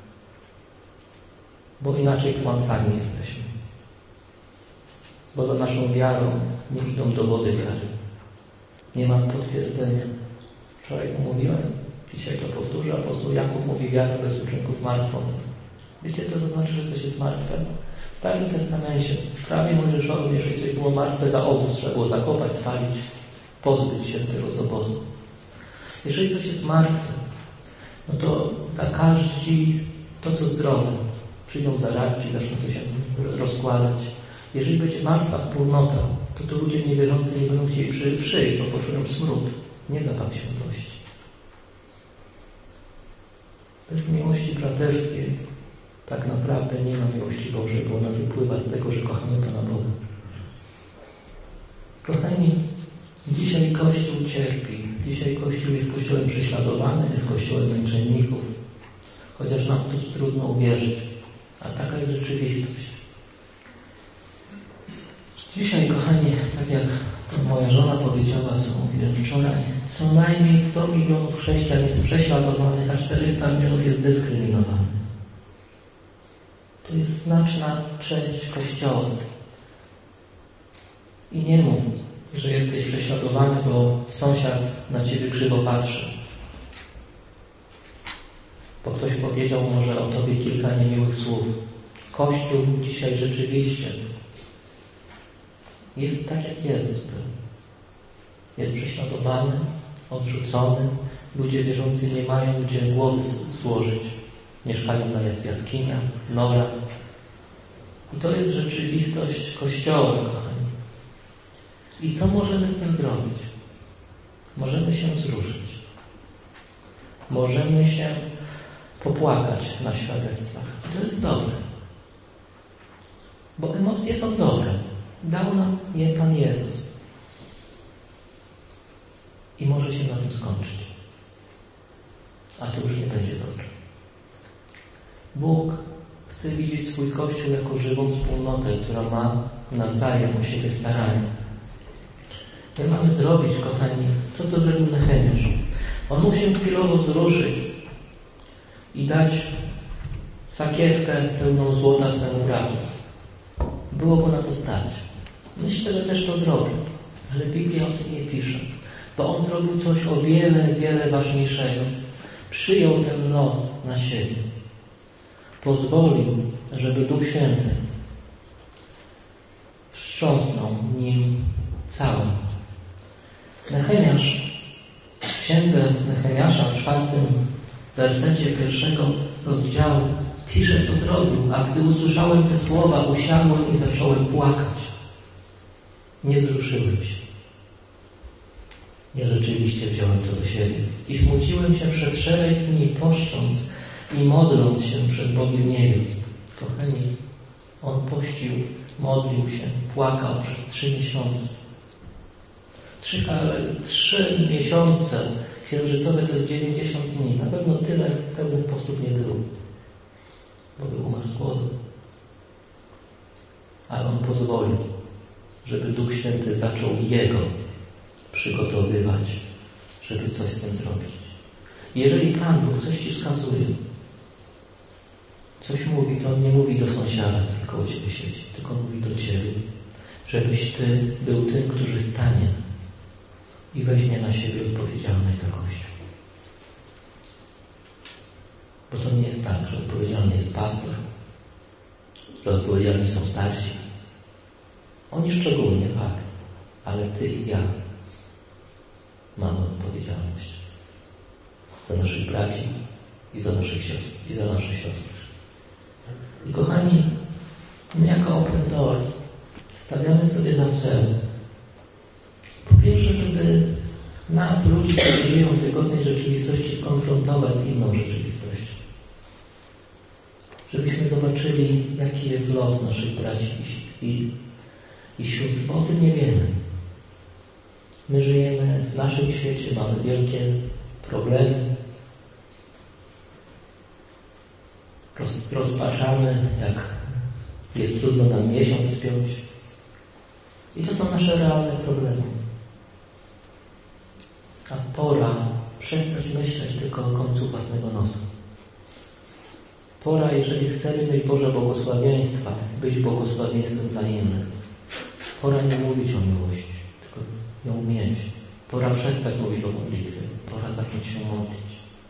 Bo inaczej kłamcami jesteśmy. Bo za naszą wiarą nie idą dowody wiary. Nie ma potwierdzenia. Wczoraj to mówiłem, dzisiaj to powtórzę. Apostoł Jakub mówi, wiara bez uczynków martwą jest. Wiecie, to, to znaczy, że coś jest martwe? W Starym Testamencie, w prawie mojżeszowym, jeżeli coś było martwe za obóz, trzeba było zakopać, spalić, pozbyć się tego z obozu. Jeżeli coś jest martwe, no to zakażdzi to, co zdrowe. Przyjdą zarazki, zaczną to się rozkładać. Jeżeli będzie martwa wspólnota, to tu ludzie niewierzący nie będą chcieli przy, przyjść, bo poczują smród, nie zapach świętości. Bez miłości braterskiej tak naprawdę nie ma miłości Bożej, bo ona wypływa z tego, że kochamy Pana Boga. Kochani, dzisiaj Kościół cierpi. Dzisiaj Kościół jest Kościołem prześladowanym, jest Kościołem męczenników. Chociaż nam to trudno uwierzyć. A taka jest rzeczywistość. Dzisiaj, kochani, tak jak to moja żona powiedziała, co mówiłem wczoraj, co najmniej sto milionów chrześcijan jest prześladowanych, a czterysta milionów jest dyskryminowanych. To jest znaczna część Kościoła. I nie mów, że jesteś prześladowany, bo sąsiad na ciebie krzywo patrzy. Bo ktoś powiedział może o tobie kilka niemiłych słów. Kościół dzisiaj rzeczywiście jest tak, jak Jezus był. Jest prześladowany, odrzucony. Ludzie wierzący nie mają gdzie głowy złożyć. Mieszkają na jaskiniach, norach. I to jest rzeczywistość Kościoła, kochani. I co możemy z tym zrobić? Możemy się wzruszyć. Możemy się popłakać na świadectwach. I to jest dobre. Bo emocje są dobre. Dał nam je Pan Jezus. I może się na tym skończyć. A to już nie będzie dobre. Bóg chce widzieć swój Kościół jako żywą wspólnotę, która ma nawzajem o siebie staranie. My mamy zrobić, kochani, to, co zrobił Nehemiasz. On mógł się chwilowo wzruszyć i dać sakiewkę pełną złota swemu bratu. Było go na to stać. Myślę, że też to zrobił, ale Biblia o tym nie pisze, bo on zrobił coś o wiele, wiele ważniejszego. Przyjął ten los na siebie. Pozwolił, żeby Duch Święty wstrząsnął nim całym. Nehemiasz, w księdze Nehemiasza w czwartym wersecie pierwszego rozdziału pisze, co zrobił, a gdy usłyszałem te słowa, usiadłem i zacząłem płakać. Nie wzruszyłem się. Ja rzeczywiście wziąłem to do siebie i smuciłem się przez szereg dni, poszcząc, i modląc się przed Bogiem niebios. Kochani, on pościł, modlił się, płakał przez trzy miesiące. Trzy, trzy miesiące księżycowe to jest dziewięćdziesiąt dni. Na pewno tyle pełnych postów nie było, bo by umarł z głodu. Ale on pozwolił, żeby Duch Święty zaczął jego przygotowywać, żeby coś z tym zrobić. Jeżeli Pan Bóg coś ci wskazuje, coś mówi, to on nie mówi do sąsiada, który koło ciebie siedzi, tylko mówi do ciebie, żebyś ty był tym, który stanie i weźmie na siebie odpowiedzialność za Kościół. Bo to nie jest tak, że odpowiedzialny jest pastor, że odpowiedzialni są starsi. Oni szczególnie, tak, ale ty i ja mamy odpowiedzialność za naszych braci i za naszych siostr, i za nasze siostry. I kochani, my jako Open Doors stawiamy sobie za cel, po pierwsze, żeby nas, ludzi, którzy żyją w wygodnej rzeczywistości, skonfrontować z inną rzeczywistością. Żebyśmy zobaczyli, jaki jest los naszych braci i, i, i sióstr, bo o tym nie wiemy. My żyjemy w naszym świecie, mamy wielkie problemy, roz, rozpaczamy, jak jest trudno nam miesiąc spiąć. I to są nasze realne problemy. A pora przestać myśleć tylko o końcu własnego nosa. Pora, jeżeli chcemy mieć Boże błogosławieństwa, być błogosławieństwem dla innych. Pora nie mówić o miłości, tylko ją mieć. Pora przestać mówić o modlitwie. Pora zacząć się modlić.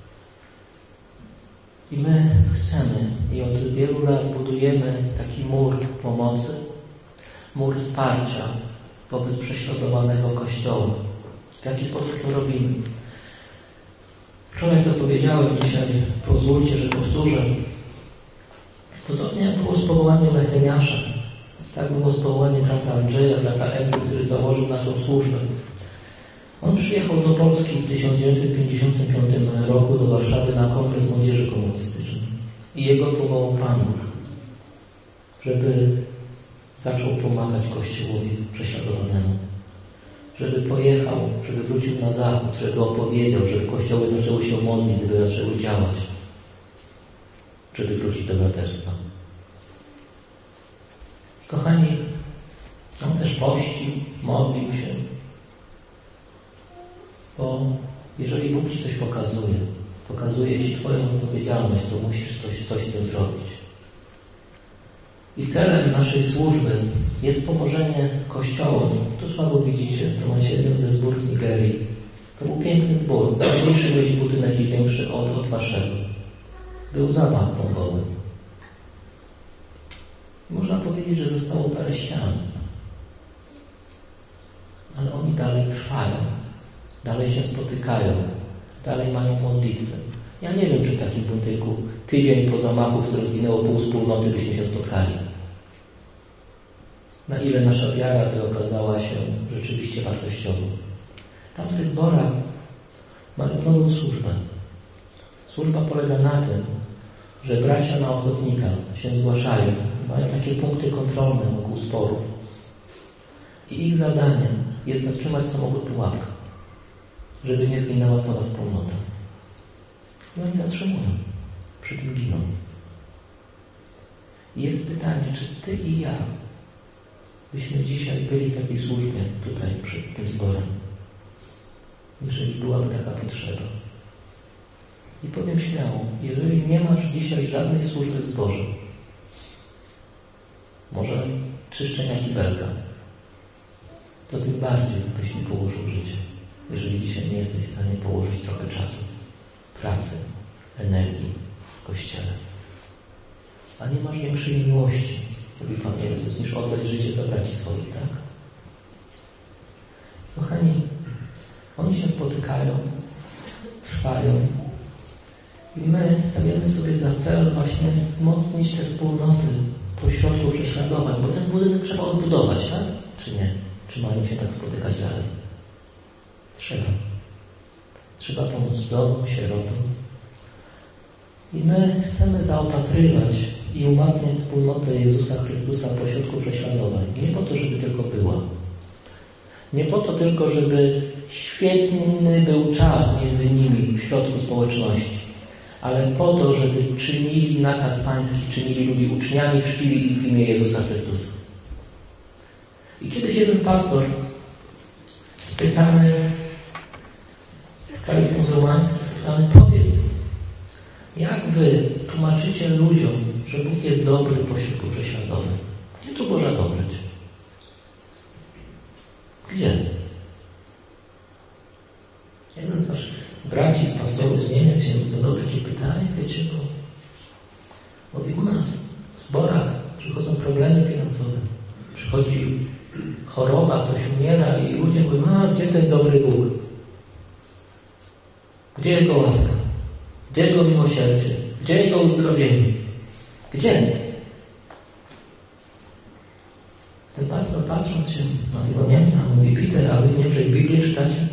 I my chcemy i od wielu lat budujemy taki mur pomocy, mur wsparcia wobec prześladowanego Kościoła. W jaki sposób to robimy? Wczoraj to powiedziałem, dzisiaj pozwólcie, że powtórzę. Podobnie jak było z powołaniem Nehemiasza, tak było z powołaniem brata Andrzeja, brata Emmy, który założył naszą służbę. On przyjechał do Polski w tysiąc dziewięćset pięćdziesiątym piątym roku do Warszawy na kongres młodzieży komunistycznej. I jego powołał Pan Bóg, żeby zaczął pomagać Kościołowi prześladowanemu. Żeby pojechał, żeby wrócił na zachód, żeby opowiedział, żeby kościoły zaczęły się modlić, żeby zaczęły działać, żeby wrócić do braterstwa. Kochani, on też pościł, modlił się, bo jeżeli Bóg ci coś pokazuje, pokazuje ci Twoją odpowiedzialność, to musisz coś, coś z tym zrobić. I celem naszej służby jest pomożenie kościołom. Tu słabo widzicie, to macie jeden ze zbór w Nigerii. To był piękny zbór. Najmniejszy byli budynek i większy od, od waszego. Był zamach bombowy. Można powiedzieć, że zostało parę ścian. Ale oni dalej trwają. Dalej się spotykają. Dalej mają modlitwę. Ja nie wiem, czy w takim budynku tydzień po zamachu, w którym zginęło pół wspólnoty, byśmy się spotkali. Na ile nasza wiara by okazała się rzeczywiście wartościową. Tam w tych zborach mają nową służbę. Służba polega na tym, że bracia na ochotnika się zgłaszają, mają takie punkty kontrolne wokół sporów. I ich zadaniem jest zatrzymać samochód pułapkę, żeby nie zginęła cała wspólnota. I oni zatrzymują. Przy tym giną. I jest pytanie, czy ty i ja byśmy dzisiaj byli w takiej służbie tutaj przed tym zborem, jeżeli byłaby taka potrzeba. I powiem śmiało, jeżeli nie masz dzisiaj żadnej służby w zborze, może czyszczenia kibelka, to tym bardziej byś mi położył życie, jeżeli dzisiaj nie jesteś w stanie położyć trochę czasu, pracy, energii w Kościele. A nie masz większej miłości, mówi Pan Jezus, niż oddać życie za braci swoich, tak? Kochani, oni się spotykają, trwają i my stawiamy sobie za cel właśnie wzmocnić te wspólnoty pośrodku prześladowań, bo ten budynek trzeba odbudować, tak? Czy nie? Czy mają się tak spotykać dalej? Trzeba. Trzeba pomóc wdowom, sierotom. I my chcemy zaopatrywać i umacniać wspólnotę Jezusa Chrystusa pośrodku prześladowań. Nie po to, żeby tylko była. Nie po to tylko, żeby świetny był czas między nimi w środku społeczności, ale po to, żeby czynili nakaz Pański, czynili ludzi uczniami, chrzcili ich w imię Jezusa Chrystusa. I kiedyś jeden pastor spytany w kraju muzułmańskim, spytany, powiedz, jak wy tłumaczycie ludziom, że Bóg jest dobry pośrodku prześladowań? Gdzie tu Boża dobroć? Gdzie? Jeden z naszych braci, z pastorów z Niemiec się zadał takie pytanie, wiecie, bo mówi, u nas w zborach przychodzą problemy finansowe. Przychodzi choroba, ktoś umiera i ludzie mówią, a gdzie ten dobry Bóg? Gdzie Jego łaska? Gdzie Jego miłosierdzie? Gdzie Jego uzdrowienie? Gdzie? Ten pastor, patrząc się na tego Niemca, mówi, Peter, a wy w Niemczech Biblię czytacie?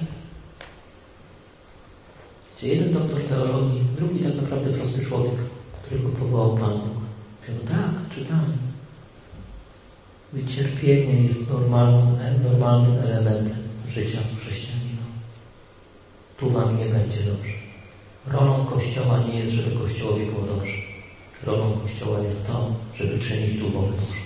Gdzie jeden doktor teologii, drugi tak naprawdę prosty człowiek, którego powołał Pan Bóg. Mówią, tak, czytamy. Cierpienie jest normalnym, normalnym elementem życia chrześcijanina. Tu wam nie będzie dobrze. Rolą Kościoła nie jest, żeby Kościołowi było dobrze. Rolą Kościoła jest to, żeby czynić tu wolę Bożą.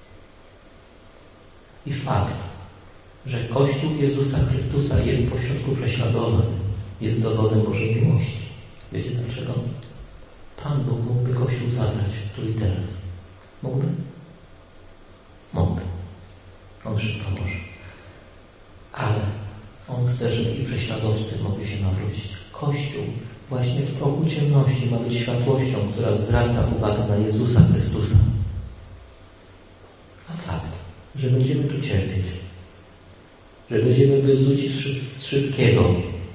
I fakt, że Kościół Jezusa Chrystusa jest pośrodku prześladowań, jest dowodem Bożej miłości. Wiecie dlaczego? Pan Bóg mógłby Kościół zabrać tu i teraz. Mógłby? Mógłby. On wszystko może. Ale On chce, żeby i prześladowcy mogli się nawrócić. Kościół właśnie w progu ciemności ma być światłością, która zwraca uwagę na Jezusa Chrystusa. A fakt, że będziemy tu cierpieć, że będziemy wyzuci z wszystkiego,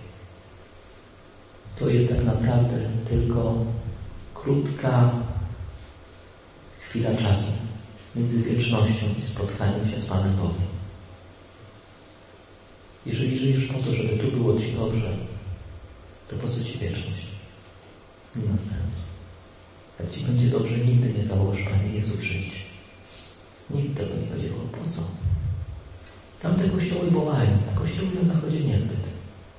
to jest tak naprawdę tylko krótka chwila czasu między wiecznością i spotkaniem się z Panem Bogiem. Jeżeli żyjesz po to, żeby tu było Ci dobrze, to po co Ci wieczność? Nie ma sensu. Jak Ci będzie dobrze, nigdy nie założysz, Panie Jezu, przyjdź. Nikt tego nie będzie wołał. Po co? Tamte kościoły wołają, a kościoły na zachodzie niezbyt.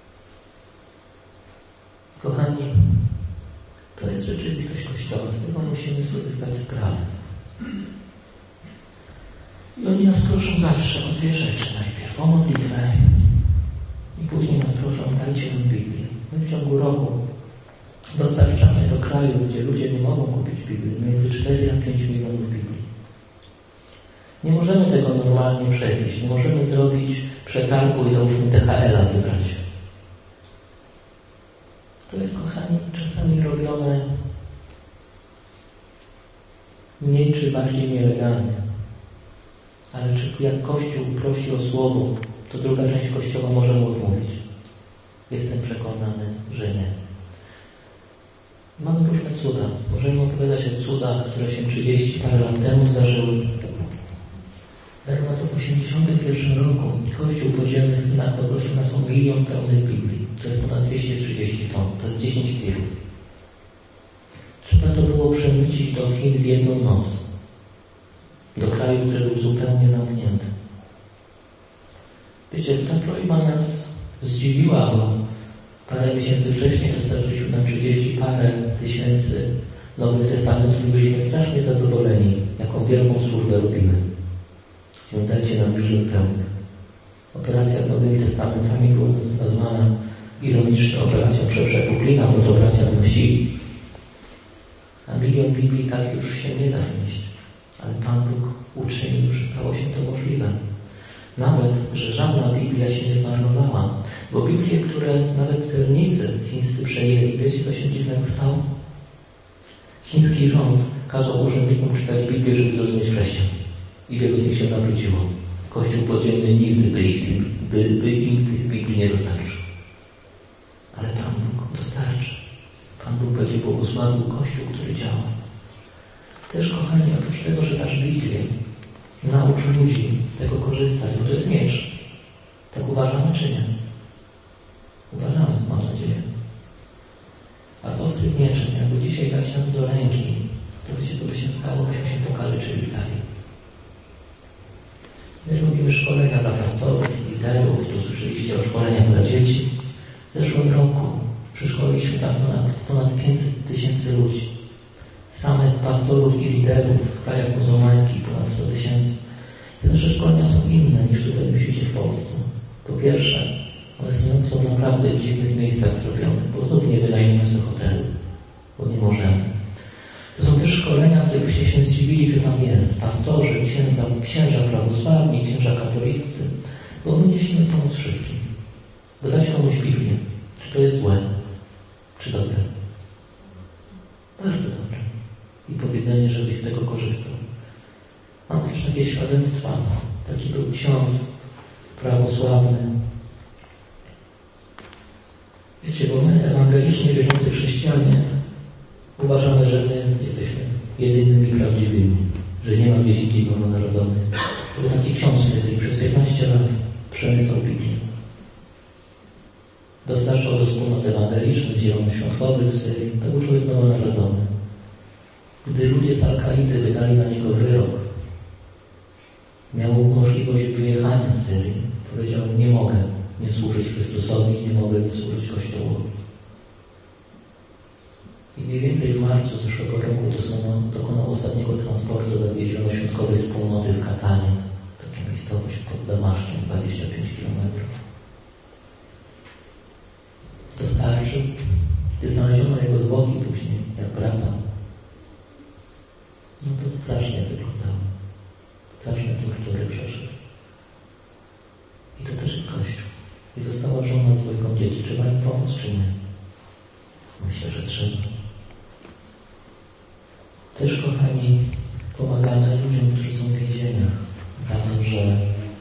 Kochani, to jest rzeczywistość Kościoła. Z tego musimy sobie zdać sprawę. I oni nas proszą zawsze o dwie rzeczy. Najpierw o modlitwę i później nas proszą, dajcie nam Biblię. My w ciągu roku dostarczamy do kraju, gdzie ludzie nie mogą kupić Biblii, między cztery a pięć milionów Biblii. Nie możemy tego normalnie przewieźć. Nie możemy zrobić przetargu i załóżmy D H L a wybrać. To jest, kochani, czasami robione mniej czy bardziej nielegalnie. Ale czy jak Kościół prosi o słowo, to druga część Kościoła może mu odmówić? Jestem przekonany, że nie. Mamy różne cuda. Możemy opowiadać o cudach, które się trzydzieści parę lat temu zdarzyły. Na to w osiemdziesiątym pierwszym roku Kościół podziemny w Chinach poprosił nas o milion pełnych Biblii. To jest ponad dwieście trzydzieści ton. To jest dziesięć tirów. Trzeba to było przemycić do Chin w jedną noc. Do kraju, który był zupełnie zamknięty. Wiecie, ta prośba nas zdziwiła, bo parę miesięcy wcześniej dostarczyliśmy tam trzydzieści parę tysięcy Nowych Testamentów i byliśmy strasznie zadowoleni, jaką wielką służbę robimy. Dajcie nam milion pełnych. Operacja z Nowymi Testamentami była nazwana ironicznie operacją Przeprzepłuklina, bo to bracia wnosili. A milion Biblii tak już się nie da wnieść. Ale Pan Bóg uczynił, że stało się to możliwe. Nawet, że żadna Biblia się nie zmarnowała. Bo Biblie, które nawet celnicy chińscy przejęli, wiecie, co się dziwnego stało? Chiński rząd kazał urzędnikom czytać Biblię, żeby zrozumieć chrześcijan. I wielu z nich się nawróciło. Kościół podziemny nigdy by, ich, by, by im tych Biblii nie dostarczył. Ale Pan Bóg dostarczy. Pan Bóg będzie błogosławił Kościół, który działa. Też, kochani, oprócz tego, że dasz Biblię, naucz ludzi z tego korzystać, bo to jest miecz. Tak uważamy, czy nie? Uważamy, mam nadzieję. A z ostrej ostrym mieczem. Jakby dzisiaj dać nam do ręki, to wiecie, co by się stało? Byśmy się pokaleczyli cali. My robimy szkolenia dla pastorów, liderów. Tu słyszeliście o szkoleniach dla dzieci. W zeszłym roku przeszkoliliśmy tam ponad, ponad pięćset tysięcy ludzi. Samych pastorów i liderów w krajach muzułmańskich ponad sto tysięcy. Te nasze szkolenia są inne niż tutaj myślicie w Polsce. Po pierwsze, one są, są naprawdę w dziwnych miejscach zrobione, bo znów nie wynajmiemy sobie hotelu, bo nie możemy. To są też szkolenia, które byście się zdziwili, że tam jest. Pastorzy, księża, księża prawosławni, księża katoliccy, bo my niesiemy pomóc wszystkim. Bo dać komuś Biblię, czy to jest złe, czy dobre? Bardzo dobre. I powiedzenie, żebyś z tego korzystał. Mam też takie świadectwa. Taki był ksiądz prawosławny. Wiecie, bo my, ewangelicznie wierzący chrześcijanie, uważamy, że my jesteśmy jedynymi prawdziwymi, że nie ma dzieci dziewonarodzonych. Był taki ksiądz w Syrii, przez piętnaście lat przemysłał Biblię. Dostarczał do wspólnot ewangelicznych, zielonoświątkowych w Syrii. To był człowiek nowonarodzony. Gdy ludzie z Al-Kaidy wydali na niego wyrok, miał możliwość wyjechania z Syrii. Powiedział, nie mogę nie służyć Chrystusowi, nie mogę nie służyć Kościołowi. I mniej więcej w marcu zeszłego roku dokonał, dokonał ostatniego transportu do tej zielonoświątkowej wspólnoty w Katanie, takiej miejscowość pod Damaszkiem, dwadzieścia pięć kilometrów. Dostarczył. Gdy znaleziono jego zwłoki później, jak wracał, no to strasznie wyglądało. Straszne tortury przeszedł. I to też jest Kościół. I została żona z dwójką dzieci. Trzeba im pomóc, czy nie? Myślę, że trzeba. Też, kochani, pomagamy ludziom, którzy są w więzieniach. Za to, że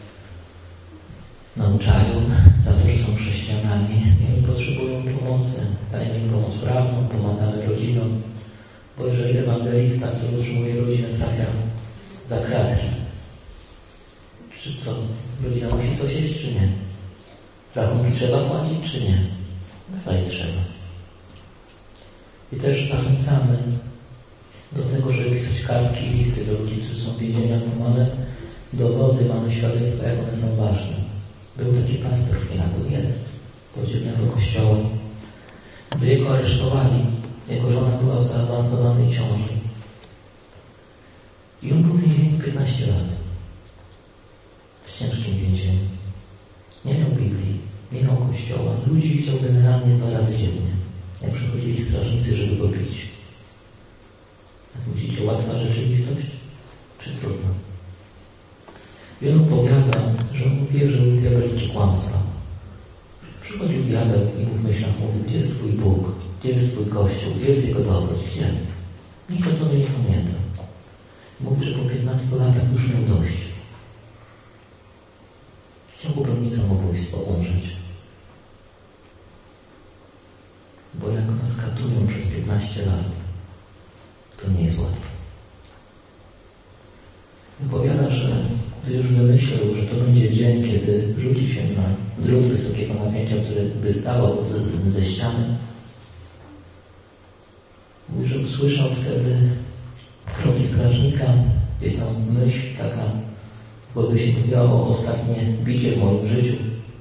nauczają, za to, że są chrześcijanami i oni potrzebują pomocy. Dajemy im pomoc prawną, pomagamy rodzinom. Bo jeżeli ewangelista, który utrzymuje rodzinę, trafia za kratki, czy co? Rodzina musi coś jeść, czy nie? Rachunki trzeba płacić, czy nie? Dalej trzeba. I też zachęcamy do tego, żeby pisać kartki i listy do ludzi, którzy są w więzieniach. Mamy dowody, mamy świadectwa, jak one są ważne. Był taki pastor w Iraku, jest, podziemnego kościoła. Gdy jego aresztowali, jego żona była w zaawansowanej ciąży. I on był w więzieniu piętnaście lat. W ciężkim więzieniu. Nie miał Biblii, nie miał kościoła. Ludzi widział generalnie dwa razy dziennie. Jak przychodzili strażnicy, żeby go bić. Jak myślicie, łatwa rzeczywistość? Czy trudna? I on opowiada, że on wierzył w diabelskie kłamstwa. Przychodził diabeł i mu w myślach mówił, gdzie jest Twój Bóg? Gdzie jest Twój Kościół? Gdzie jest Jego dobroć? Gdzie? Nikt o tobie nie pamięta. Mówi, że po piętnastu latach już miał dość. Chciał popełnić samobójstwo, umrzeć. Bo jak nas katują przez piętnaście lat, to nie jest łatwo. Opowiada, że gdy już wymyślił, że to będzie dzień, kiedy rzuci się na drut wysokiego napięcia, który wystawał ze, ze ściany, mówi, że usłyszał wtedy kroki strażnika, gdzieś tam myśl taka, bo by się mówiło o ostatnie bicie w moim życiu.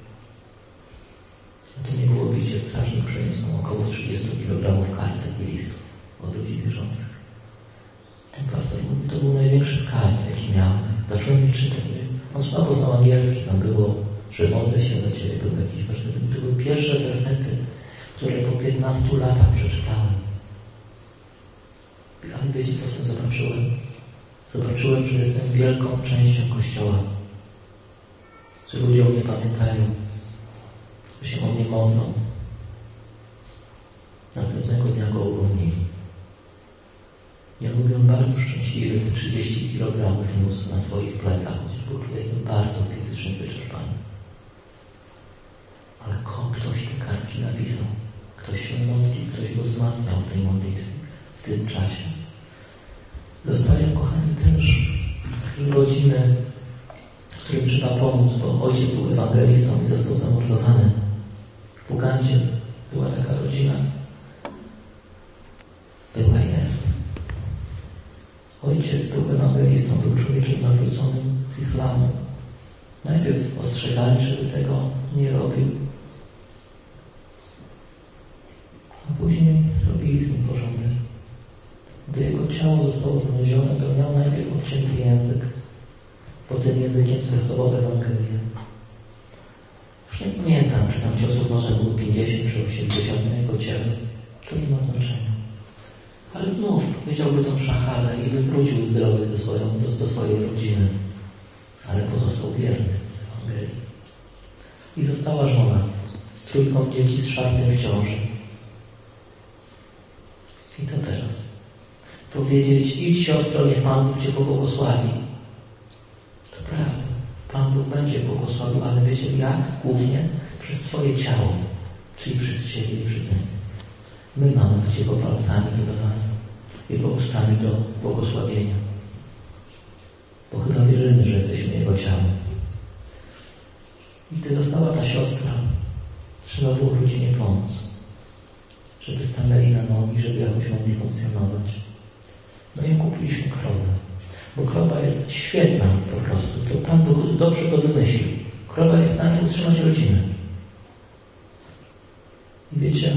A to nie było bicie, strażnik przyniósł około trzydzieści kilogramów kartek i listów od ludzi wierzących. Ten pastor mówi, to był największy skarb, jaki miał. Zacząłem mi czytać. On słabo znał angielski, tam było, że modlę się za Ciebie, były jakieś wersety. To były pierwsze wersety, które po piętnastu latach przeczytałem. Ale wiecie, co w tym zobaczyłem? Zobaczyłem, że jestem wielką częścią Kościoła. Że ludzie o mnie pamiętają, że się o mnie modlą. Następnego dnia go uwolnili. Ja byłem bardzo szczęśliwy, te trzydzieści kilogramów niósł na swoich plecach, chociaż był człowiekiem bardzo fizycznie wyczerpanym. Ale ktoś te kartki napisał. Ktoś się modlił, ktoś go wzmacniał w tej modlitwie, w tym czasie. Zostają, kochani, też rodziny, którym trzeba pomóc, bo ojciec był ewangelistą i został zamordowany. W Ugandzie była taka rodzina. najpierw ostrzegali, żeby tego nie robił, a później zrobili z nim porządek. Gdy jego ciało zostało znalezione, to miał najpierw odcięty język, bo tym językiem zwiastował Ewangelię. Już nie pamiętam, czy tam ciosów może było pięćdziesiąt czy osiemdziesiąt na jego ciele. To nie ma znaczenia. Ale znów powiedziałby tą szachadę i wywrócił zdrowy do, swoją, do, do swojej rodziny. Ale pozostał wierny Ewangelii. I została żona z trójką dzieci, z czwartym w ciąży. I co teraz? Powiedzieć: idź siostro, niech Pan Bóg Cię pobłogosławi. To prawda. Pan Bóg będzie błogosławił, ale wiecie jak? Głównie przez swoje ciało, czyli przez siebie i przez mnie. My mamy być Jego palcami do dawania, Jego ustami do błogosławienia. Bo chyba wierzymy, że jesteśmy Jego ciałem. I gdy została ta siostra, trzeba było rodzinie pomóc, żeby stanęli na nogi, żeby jakoś mogli funkcjonować. No i kupiliśmy krowę. Bo krowa jest świetna po prostu. To Pan Bóg dobrze to wymyślił. Krowa jest w stanie utrzymać rodzinę. I wiecie,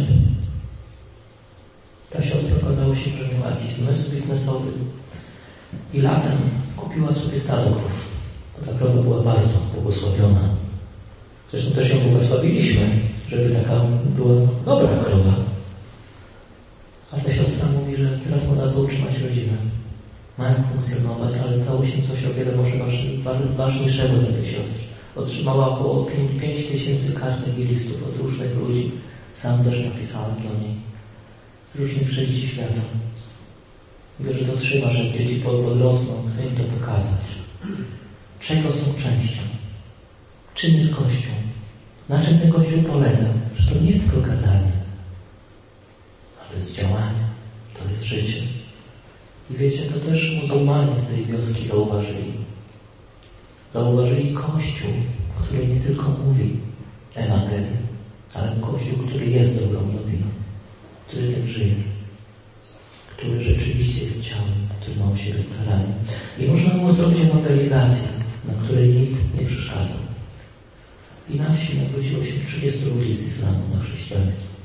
ta siostra okazało się, że miała jakiś zmysł biznesowy i latem kupiła sobie stado krów. Bo ta krowa była bardzo błogosławiona. Zresztą też ją błogosławiliśmy, żeby taka była dobra krowa. A ta siostra mówi, że teraz ma za co utrzymać rodzinę. Ma jak funkcjonować, ale stało się coś o wiele może ważniejszego dla tej siostry. Otrzymała około pięć tysięcy kartek i listów od różnych ludzi. Sam też napisałem do niej. Z różnych części świata. Mówię, że to trzyma, że dzieci podrosną, chcę im to pokazać. Czego są częścią? Czym jest Kościół? Na czym ten Kościół polega? Że to nie jest tylko gadanie. Ale to jest działanie. To jest życie. I wiecie, to też muzułmanie z tej wioski zauważyli. Zauważyli Kościół, który nie tylko mówi Ewangelię, ale Kościół, który jest dobrą nowiną, który tym żyje, który rzeczywiście jest ciałem, który ma u siebie staranie. I można było zrobić ewangelizację, na której nikt nie przeszkadzał. I na wsi nawróciło się trzydziestu ludzi z islamu na chrześcijaństwo.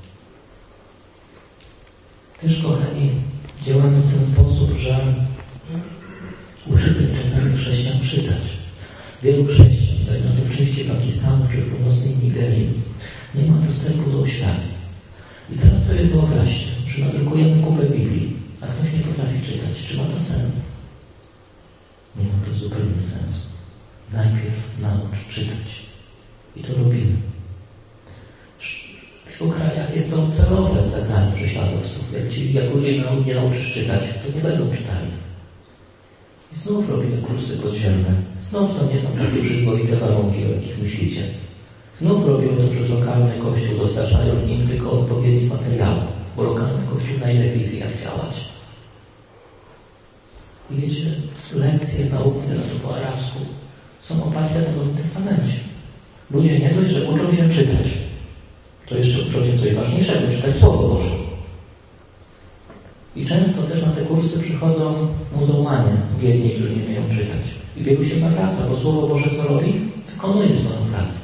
Też, kochani, działamy w ten sposób, że uczymy czasami chrześcijan czytać. Wielu chrześcijan, tak na w części Pakistanu czy w północnej Nigerii, nie ma dostępu do oświaty. I teraz sobie wyobraźcie, że nadrukujemy kupę Biblii, a ktoś nie potrafi czytać. Czy ma to sens? Nie ma to zupełnie sensu. Najpierw naucz czytać. I to robimy. W wielu krajach jest to celowe zagranie prześladowców. Jak, ci, jak ludzie nie nauczysz czytać, to nie będą czytali. I znów robimy kursy podziemne. Znów to nie są takie przyzwoite warunki, o jakich myślicie. Znów robimy to przez lokalny kościół, dostarczając im tylko odpowiednich materiałów, bo lokalny kościół najlepiej wie, jak działać. I wiecie, lekcje nauki po arabsku są oparte na Nowym Testamencie. Ludzie nie dość, że uczą się czytać, to jeszcze uczą się coś ważniejszego, czytać Słowo Boże. I często też na te kursy przychodzą muzułmanie, biedni, którzy nie umieją czytać. I wielu się nawraca, bo Słowo Boże co robi? Wykonuje swoją pracę.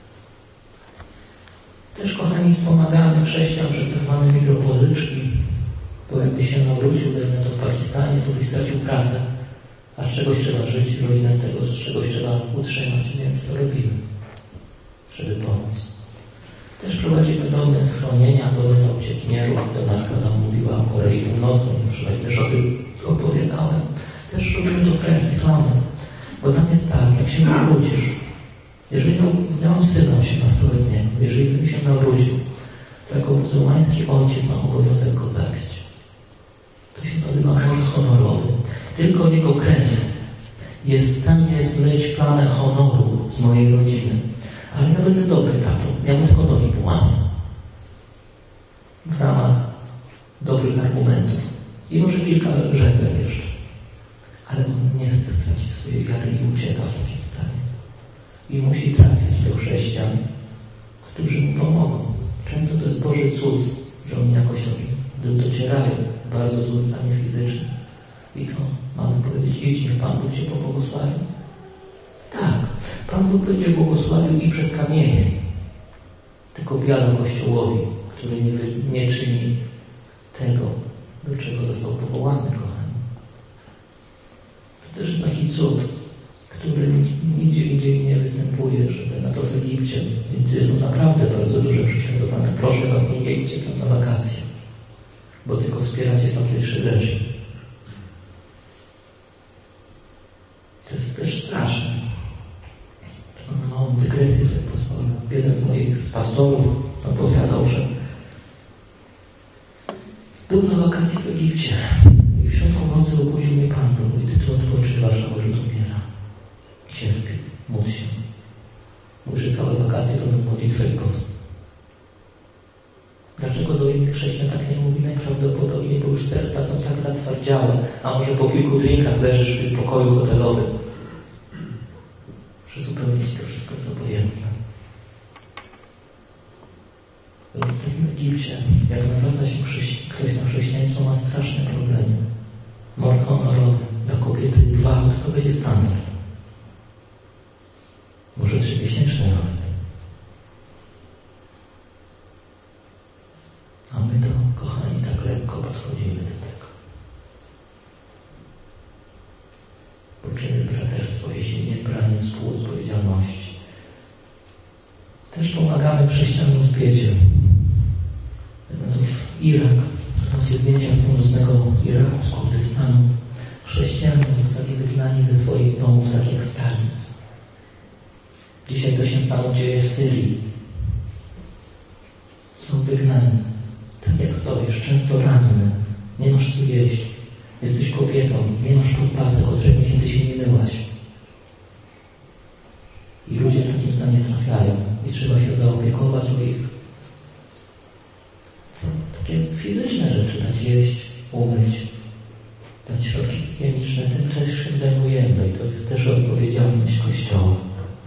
Też, kochani, wspomagamy chrześcijan przez tak zwane mikropozyczki, bo jakbyś się nawrócił, dajmy to w Pakistanie, to byś stracił pracę, a z czegoś trzeba żyć, rodzinę z tego, z czegoś trzeba utrzymać, więc to robimy, żeby pomóc. Też prowadzimy domy schronienia, domy dla uciekinierów. Donatka tam mówiła o Korei Północnej, wczoraj też o tym opowiadałem. Też robimy to w krajach islamu, bo tam jest tak, jak się nawrócisz, jeżeli miałem syna osiemnastoletniego, jeżeli bym się nawrócił, to jako muzułmański ojciec ma obowiązek go zabić. To się nazywa mord honorowy. Tylko jego krew jest w stanie zmyć plamę honoru z mojej rodziny. Ale ja będę dobry tatą. Ja mu tylko nogi połamię. W ramach dobrych argumentów. I może kilka żeber jeszcze. Ale on nie chce stracić swojej wiary i ucieka w takim stanie. I musi trafić do chrześcijan, którzy mu pomogą. Często to jest Boży cud, że oni jakoś docierają w bardzo złym stanie fizycznym. I co? Mamy powiedzieć, idź, niech Pan Bóg Cię pobłogosławi? Tak. Pan Bóg będzie błogosławił i przez kamienie. Tylko biada Kościołowi, który nie, nie czyni tego, do czego został powołany, kochani. To też jest taki cud, który nigdzie indziej nie występuje, żeby na to w Egipcie, gdzie są naprawdę bardzo duże prześladowania. Proszę was, nie jedźcie tam na wakacje, bo tylko wspieracie tamtejszy reżim. To jest też straszne. Na małą dygresję sobie pozwolę. Jeden z moich pastorów opowiadał, że był na wakacji w Egipcie i w środku nocy obudził mnie Pan Bóg. Mówi, ty tu odpoczywasz, a może tu umiera. Cierpi, módl się. Mówi, że całe wakacje robią modlitwę i post. Dlaczego do innych chrześcijan tak nie mówi? Najprawdopodobniej, bo już serca są tak zatwardziałe, a może po kilku drinkach leżysz w tym pokoju hotelowym, że zupełnie ci to wszystko jest obojętne. W takim Egipcie, jak nawraca się chrześci- ktoś na chrześcijaństwo, ma straszne problemy. Mord honorowy, dla kobiety gwałt, to będzie standard. Może trzymiesięczny nawet. A my to, kochani, tak lekko podchodzimy do tego. Bo czym jest braterstwo, jeśli nie braniem współodpowiedzialności? Też pomagamy chrześcijanom w biedzie. W Irak, macie zdjęcia z północnego Iraku, z Kurdystanu. Chrześcijanie zostali wygnani ze swoich domów, tak jak Stalin. Dzisiaj to się samo dzieje w Syrii. Są wygnani. Tak jak stoisz, często ranny, nie masz co jeść. Jesteś kobietą, nie masz podpasek, od trzech miesięcy się nie myłaś. I ludzie w takim stanie trafiają i trzeba się zaopiekować o ich. Są takie fizyczne rzeczy, dać jeść, umyć, dać środki higieniczne, tym też się zajmujemy i to jest też odpowiedzialność Kościoła.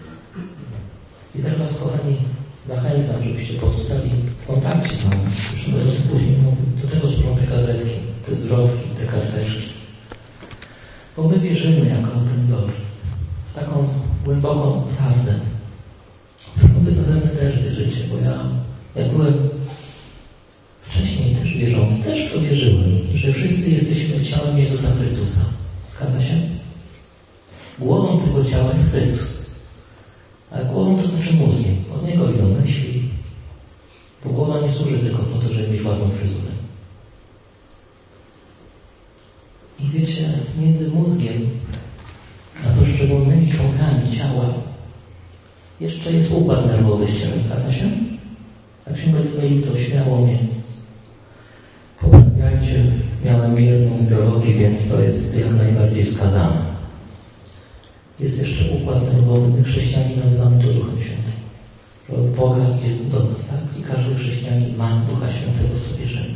I teraz was, kochani, zachęcam, żebyście pozostali w kontakcie z nami. Już będę o tym później mówił. Do tego służą te gazetki, te zwrotki, te karteczki. Bo my wierzymy jako Open Doors w taką głęboką prawdę, którą wy zapewne też wierzycie, bo ja, jak byłem wcześniej też wierzący, też w to wierzyłem, że wszyscy jesteśmy ciałem Jezusa Chrystusa. Zgadza się? Głową tego ciała jest Chrystus. Ale głową to znaczy mózgiem. Od niego idą myśli. Bo głowa nie służy tylko po to, żeby mieć ładną fryzurę. I wiecie, między mózgiem a poszczególnymi członkami ciała jeszcze jest układ nerwowy ściany. Zgadza się? Jak się będę mylił, to śmiało mnie poprawiajcie. Miałem jedną z biologii, więc to jest jak najbardziej wskazane. Jest jeszcze układ nerwowy. My chrześcijanie nazywamy to Duchem Świętym. Że od Boga idzie do nas, tak? I każdy chrześcijanin ma Ducha Świętego w sobie żyje.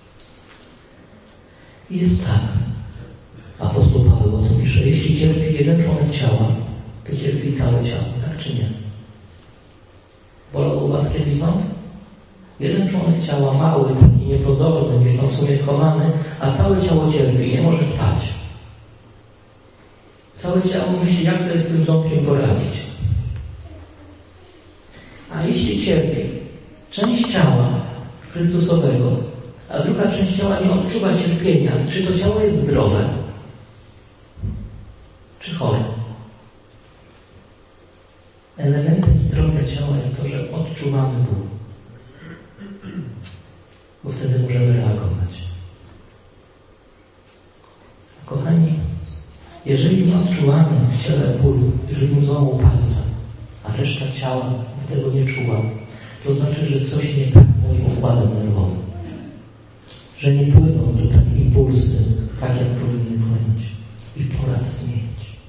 I jest tak. Apostoł Paweł o tym pisze. Jeśli cierpi jeden członek ciała, to cierpi całe ciało. Tak czy nie? Bolał u was kiedyś ząb? Jeden członek ciała, mały, taki niepozorny, gdzieś tam w sumie schowany, a całe ciało cierpi, nie może spać. Całe ciało myśli, jak sobie z tym ząbkiem poradzić. A jeśli cierpi część ciała Chrystusowego, a druga część ciała nie odczuwa cierpienia, czy to ciało jest zdrowe? Czy chore? Elementem zdrowia ciała jest to, że odczuwamy ból. Bo wtedy możemy reagować. Kochani, jeżeli nie odczuwamy w ciele bólu, jeżeli mu złamał palca, a reszta ciała tego nie czuła, to znaczy, że coś nie tak z moim układem nerwowym. Że nie płyną tutaj impulsy tak, jak powinny płynąć. I pora to zmienić.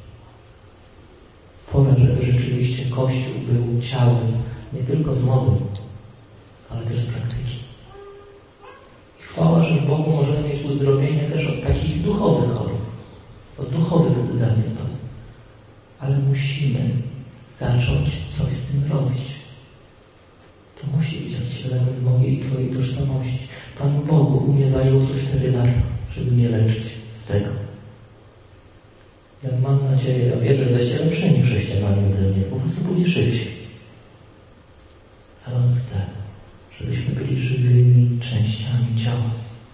Pora, żeby rzeczywiście Kościół był ciałem nie tylko z mowy, ale też z praktyki. I chwała, że w Bogu możemy mieć uzdrowienie też od takich duchowych chorób, od duchowych zaniedbań. Ale musimy zacząć coś z tym robić. To musi być jakiś element mojej i Twojej tożsamości. Panu Bogu u mnie zajęło to cztery lata, żeby mnie leczyć z tego. Jak mam mam nadzieję, ja wierzę, że jesteście lepszymi chrześcijanami ode mnie, po prostu pójdzie szybciej. Ale On chce, żebyśmy byli żywymi częściami ciała.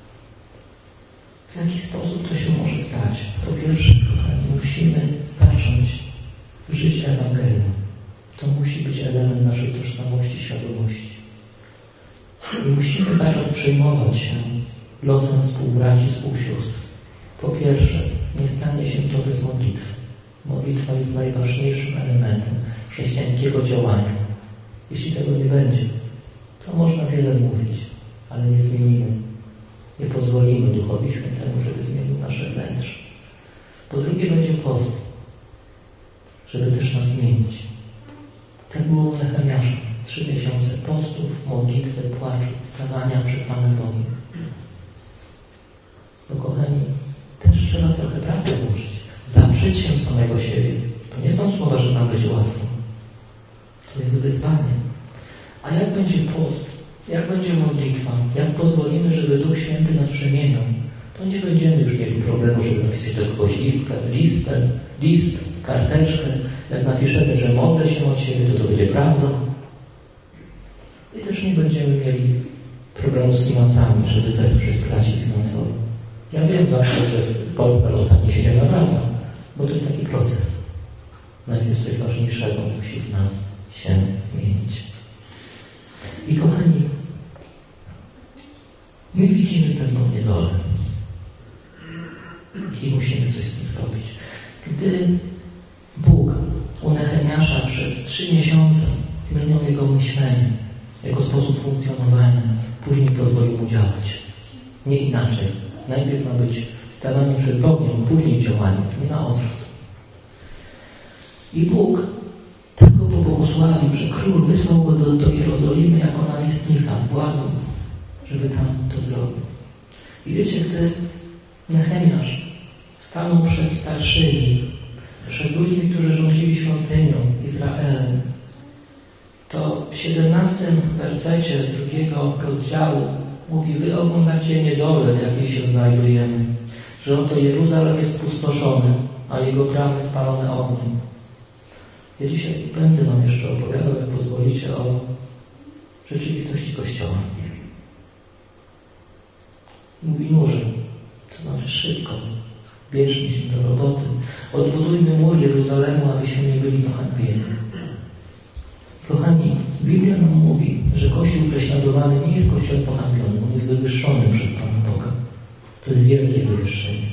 W jaki sposób to się może stać? Po pierwsze, kochani, musimy zacząć żyć Ewangelią. To musi być element naszej tożsamości, świadomości. I musimy zacząć przejmować się losem współbraci, współsióstr. Po pierwsze, nie stanie się to bez modlitwy. Modlitwa jest najważniejszym elementem chrześcijańskiego działania. Jeśli tego nie będzie, to można wiele mówić, ale nie zmienimy. Nie pozwolimy Duchowi Świętemu, żeby zmienił nasze wnętrze. Po drugie, będzie post, żeby też nas zmienić. Tak było u Nehemiasza. Trzy miesiące postów, modlitwy, płaczu, stawania przed Panem Bogiem. No kochani, też trzeba trochę pracy włożyć. Zaprzeć się samego siebie. To nie są słowa, że nam będzie łatwo. To jest wyzwanie. A jak będzie post, jak będzie modlitwa, jak pozwolimy, żeby Duch Święty nas przemieniał, to nie będziemy już mieli problemu, żeby napisać do kogoś listkę, listę, list, karteczkę. Jak napiszemy, że modlę się od siebie, to to będzie prawdą. I też nie będziemy mieli problemu z finansami, żeby wesprzeć braci finansowo. Ja wiem zawsze, że Polska ostatnio się nie nawraca, bo to jest taki proces. Najpierw coś ważniejszego musi w nas się zmienić. I kochani, my widzimy pewną niedolę i musimy coś z tym zrobić. Gdy Bóg u Nehemiasza przez trzy miesiące zmieniał jego myślenie, jego sposób funkcjonowania, później pozwolił mu działać. Nie inaczej. Najpierw ma być stawanie przed Bogiem, później działanie, nie na odwrót. I Bóg tak go pobłogosławił, że król wysłał go do, do Jerozolimy jako namiestnika z władzą, żeby tam to zrobił. I wiecie, gdy Nehemiasz stanął przed starszymi, przed ludźmi, którzy rządzili świątynią, Izraelem, to w siedemnastym wersecie drugiego rozdziału mówi: wy oglądacie niedolę, w jakiej się znajdujemy, że oto Jeruzalem jest spustoszony, a jego bramy spalone ogniem. Ja dzisiaj będę wam jeszcze opowiadał, jak pozwolicie, o rzeczywistości Kościoła. Mówi: nuży, to znaczy szybko, bierzmy się do roboty, odbudujmy mur Jeruzalemu, abyśmy nie byli pohańbieni. Kochani, Biblia nam mówi, że Kościół prześladowany nie jest Kościołem pohańbionym, on jest wywyższony przez Pana Boga. To jest wielkie wywyższenie.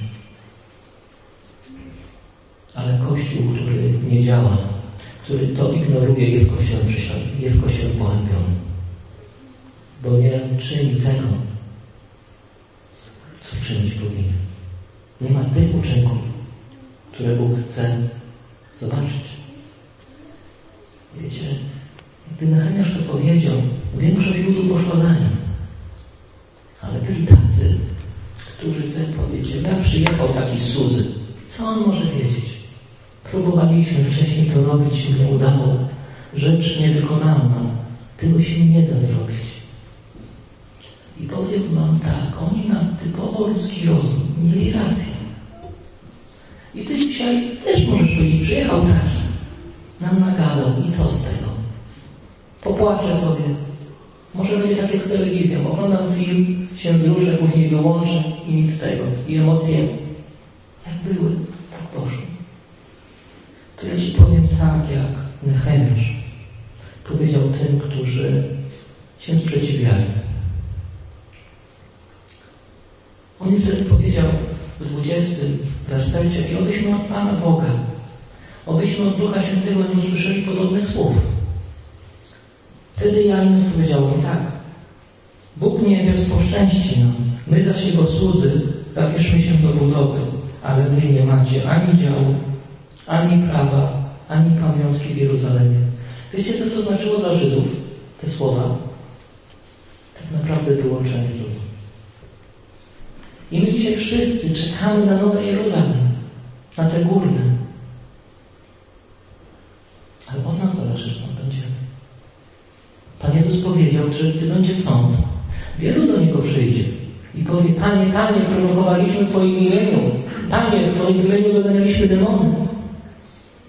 Ale Kościół, który nie działa, który to ignoruje, jest Kościołem prześladowanym, jest Kościołem pohańbionym. Bo nie czyni tego, co czynić powinien. Nie ma tych uczynków, które Bóg chce zobaczyć. Wiecie, gdy Nehemiasz to powiedział, większość ludu poszła za nim. Ale byli tacy, którzy sobie powiedzieli: ja przyjechał taki Suzy, co on może wiedzieć? Próbowaliśmy wcześniej to robić, się nie udało. Rzecz niewykonalna. Tego się nie da zrobić. I powiem wam tak, oni na typowo ludzki rozum mieli rację. I ty dzisiaj też możesz powiedzieć: przyjechał taki, nam nagadał i co z tego? Popłaczę sobie. Może będzie tak jak z telewizją. Oglądam film, się wzruszę, później wyłączę i nic z tego. I emocje jak były, tak poszły. To ja ci powiem tak, jak Nehemiasz powiedział tym, którzy się sprzeciwiali. On wtedy powiedział w dwudziestym wersecie: i obyśmy od Pana Boga, obyśmy od Ducha Świętego nie usłyszeli podobnych słów. Wtedy ja im odpowiedziałem tak: Bóg niebios poszczęści nam, my zaś Jego słudzy zabierzmy się do budowy, ale wy nie macie ani działu, ani prawa, ani pamiątki w Jeruzalemie. Wiecie, co to znaczyło dla Żydów, te słowa? Tak naprawdę wyłączenie z ludzi. I my dzisiaj wszyscy czekamy na nowe Jeruzalem, na te górne. Ale od nas zależy, że tam będziemy. Pan Jezus powiedział, że gdy będzie sąd, wielu do Niego przyjdzie i powie: Panie, Panie, prorokowaliśmy w Twoim imieniu. Panie, w Twoim imieniu wyganialiśmy demony.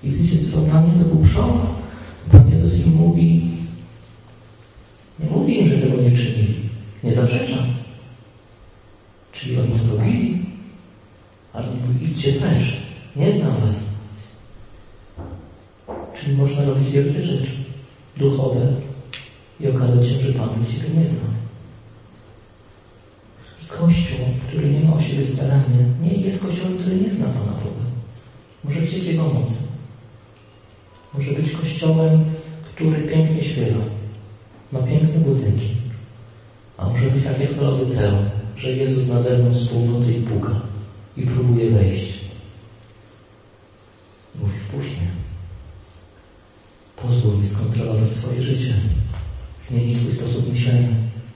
I wiecie co, dla mnie to był szok. Pan Jezus im mówi, nie mówi im, że tego nie czynili. Nie zaprzeczam. Czyli oni to robili. Ale on mówi, idźcie precz. Nie znam was. Czyli można robić wielkie rzeczy duchowe i okazać się, że Pan Ciebie nie zna. I Kościół, który nie ma o siebie starania, nie jest Kościołem, który nie zna Pana Boga. Może chcieć Jego mocy. Może być Kościołem, który pięknie śpiewa, ma piękne budynki. A może być tak jak z Laodyceą, że Jezus na zewnątrz wspólnoty i puka i próbuje wejść. Mówi, wpuść mnie. Pozwól mi skontrolować swoje życie. Zmienić Twój sposób myślenia.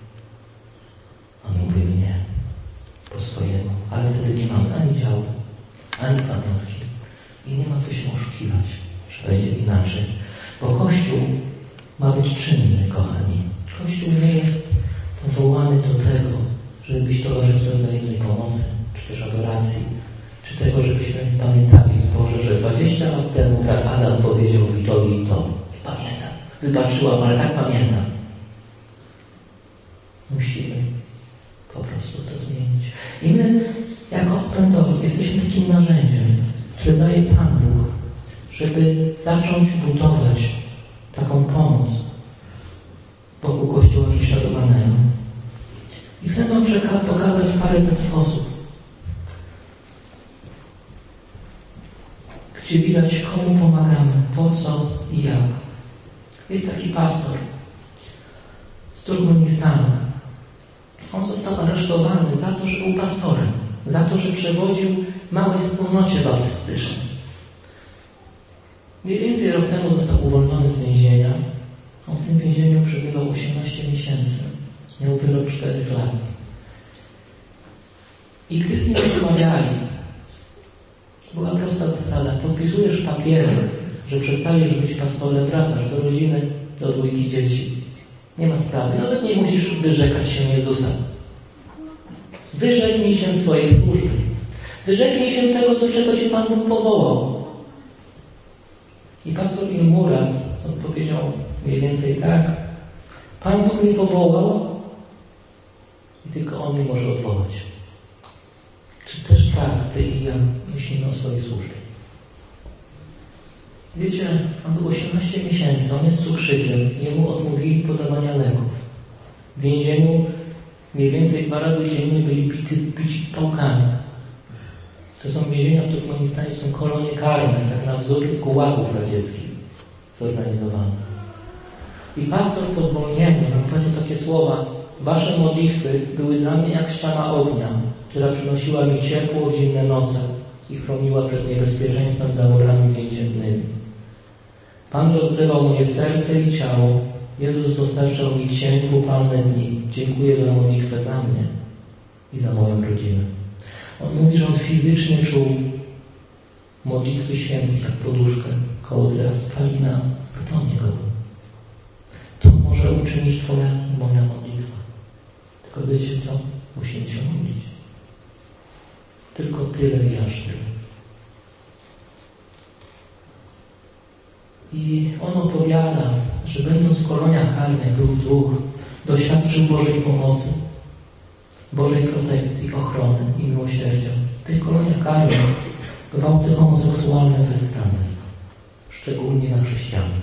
A my mówimy nie. Po swojemu. Ale wtedy nie mamy ani działu, ani pamiątki. I nie ma co się oszukiwać, że będzie inaczej. Bo Kościół ma być czynny, kochani. Kościół nie jest powołany do tego, żeby być towarzystwem wzajemnej pomocy, czy też adoracji, czy tego, żebyśmy pamiętali w zborze, że dwadzieścia lat temu brat Adam powiedział mi to i to. I pamiętam. Wybaczyłam, ale tak pamiętam. Musimy po prostu to zmienić. I my, jako Pentekost, jesteśmy takim narzędziem, które daje Pan Bóg, żeby zacząć budować taką pomoc wokół Kościoła prześladowanego. I chcę Wam pokazać parę takich osób, gdzie widać, komu pomagamy, po co i jak. Jest taki pastor z Turkmenistanu. On został aresztowany za to, że był pastorem, za to, że przewodził małej wspólnocie baptystycznej. Mniej więcej rok temu został uwolniony z więzienia. On w tym więzieniu przebywał osiemnaście miesięcy. Miał wyrok czterech lat. I gdy z nim rozmawiali, była prosta zasada. Podpisujesz papierem, że przestajesz być pastorem, wracasz do rodziny, do dwójki dzieci. Nie ma sprawy. Nawet nie musisz wyrzekać się Jezusa. Wyrzeknij się swojej służby. Wyrzeknij się tego, do czego Cię Pan Bóg powołał. I pastor im Murat, on powiedział mniej więcej tak. Pan Bóg mnie powołał i tylko On mnie może odwołać. Czy też tak Ty i ja myślimy o swojej służbie? Wiecie, on był osiemnaście miesięcy, on jest cukrzykiem, jemu odmówili podawania leków. W więzieniu mniej więcej dwa razy dziennie byli bity, bici pałkami. To są więzienia w Turkmenistanie, są kolonie karne, tak na wzór gułagów radzieckich zorganizowane. I pastor po zwolnieniu powiedział takie słowa: wasze modlitwy były dla mnie jak ściana ognia, która przynosiła mi ciepło w zimne noce i chroniła przed niebezpieczeństwem zamorami więziennymi. Pan rozgrywał moje serce i ciało. Jezus dostarczał mi cień w upalne dni. Dziękuję za modlitwę za mnie i za moją rodzinę. On mówi, że on fizycznie czuł modlitwy świętych jak poduszkę koło teraz spalina w tonie go. To może uczynić Twoja i moja modlitwa. Tylko wiecie co? Musimy się modlić. Tylko tyle i aż tyle. I on opowiada, że będąc w koloniach karnych był duch, doświadczył Bożej pomocy, Bożej protekcji, ochrony i miłosierdzia. W tych koloniach karnych gwałty homoseksualne bezstane, szczególnie na chrześcijan.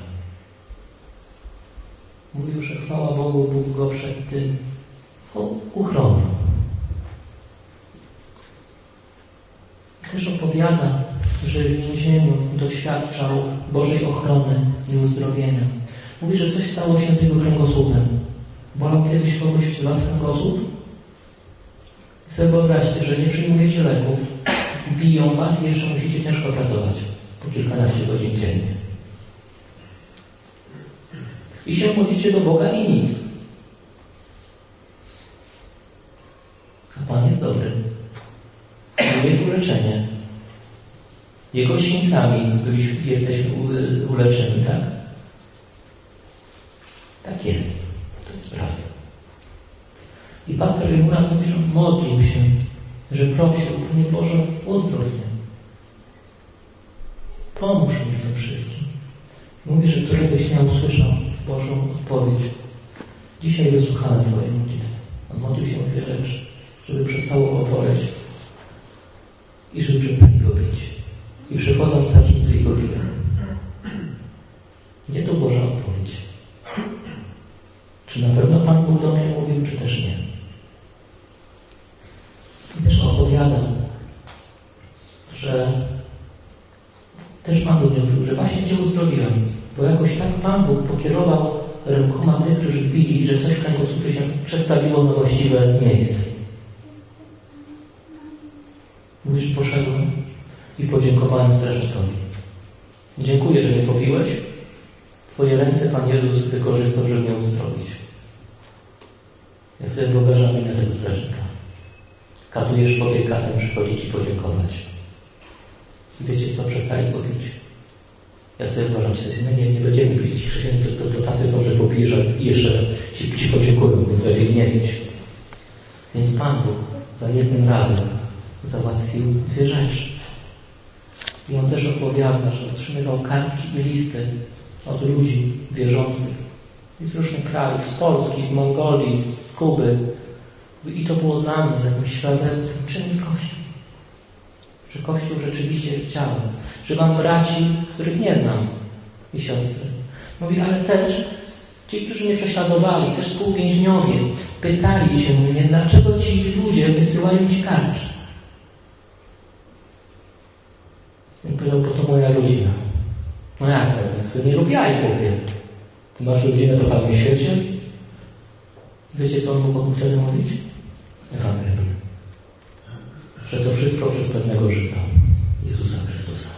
Mówił, że chwała Bogu, Bóg go przed tym uchronił. Też opowiada, że w więzieniu doświadczał Bożej ochrony i uzdrowienia. Mówi, że coś stało się z jego kręgosłupem. Bolał kiedyś kogoś z was kręgosłup? I sobie wyobraźcie, że nie przyjmujecie leków, biją was i jeszcze musicie ciężko pracować po kilkanaście godzin dziennie. I się modlicie do Boga i nic. A Pan jest dobry. Jest uleczenie. Jego sińcami byliśmy, jesteśmy uleczeni, tak? Tak jest. To jest prawda. I pastor Murat mówi, że modlił się, że prosił, Panie Boże, uzdrów mnie. Pomóż mi w tym tym wszystkim. Mówi, że któregoś dnia usłyszał Bożą odpowiedź. Dzisiaj wysłuchałem Twojej modlitwy. On modlił się o dwie rzeczy. Żeby przestało go boleć i żeby przestali go bić. I przychodzą strażnicy i go biją. Nie to Boża odpowiedź. Czy na pewno Pan Bóg do mnie mówił, czy też nie? I też opowiadam, że też Pan Bóg mnie mówił, że właśnie Cię uzdrowiłem, bo jakoś tak Pan Bóg pokierował rękoma tych, którzy bili, że coś w kręgosłupie się przestawiło na właściwe miejsce. Mówisz, poszedłem i podziękowałem strażnikowi. Dziękuję, że mnie pobiłeś. Twoje ręce Pan Jezus wykorzystał, żeby mnie uzdrowić. Ja sobie wyobrażam imię tego strażnika. Katujesz człowieka, ten przychodzi Ci podziękować. I wiecie co? Przestali go bić. Ja sobie uważam, że my nie, nie będziemy bić chrześcijan, to, to, to tacy są, że pobijesz i jeszcze Ci, ci podziękują, więc lepiej nie bić. Więc Pan Bóg za jednym razem załatwił dwie rzeczy. I on też opowiada, że otrzymywał kartki i listy od ludzi wierzących z różnych krajów, z Polski, z Mongolii, z Kuby. I to było dla mnie jakimś świadectwem, czym jest Kościół. Że Kościół rzeczywiście jest ciałem. Że mam braci, których nie znam i siostry. Mówi, ale też ci, którzy mnie prześladowali, też współwięźniowie, pytali się mnie, dlaczego ci ludzie wysyłają Ci kartki. I powiedział, bo to moja rodzina. No jak to? Więc nie lub ja, chłopie. Ty masz rodzinę po całym świecie? Wiecie, co on mógł wtedy mówić? Ewangelię. Że to wszystko przez pewnego Żyda, Jezusa Chrystusa.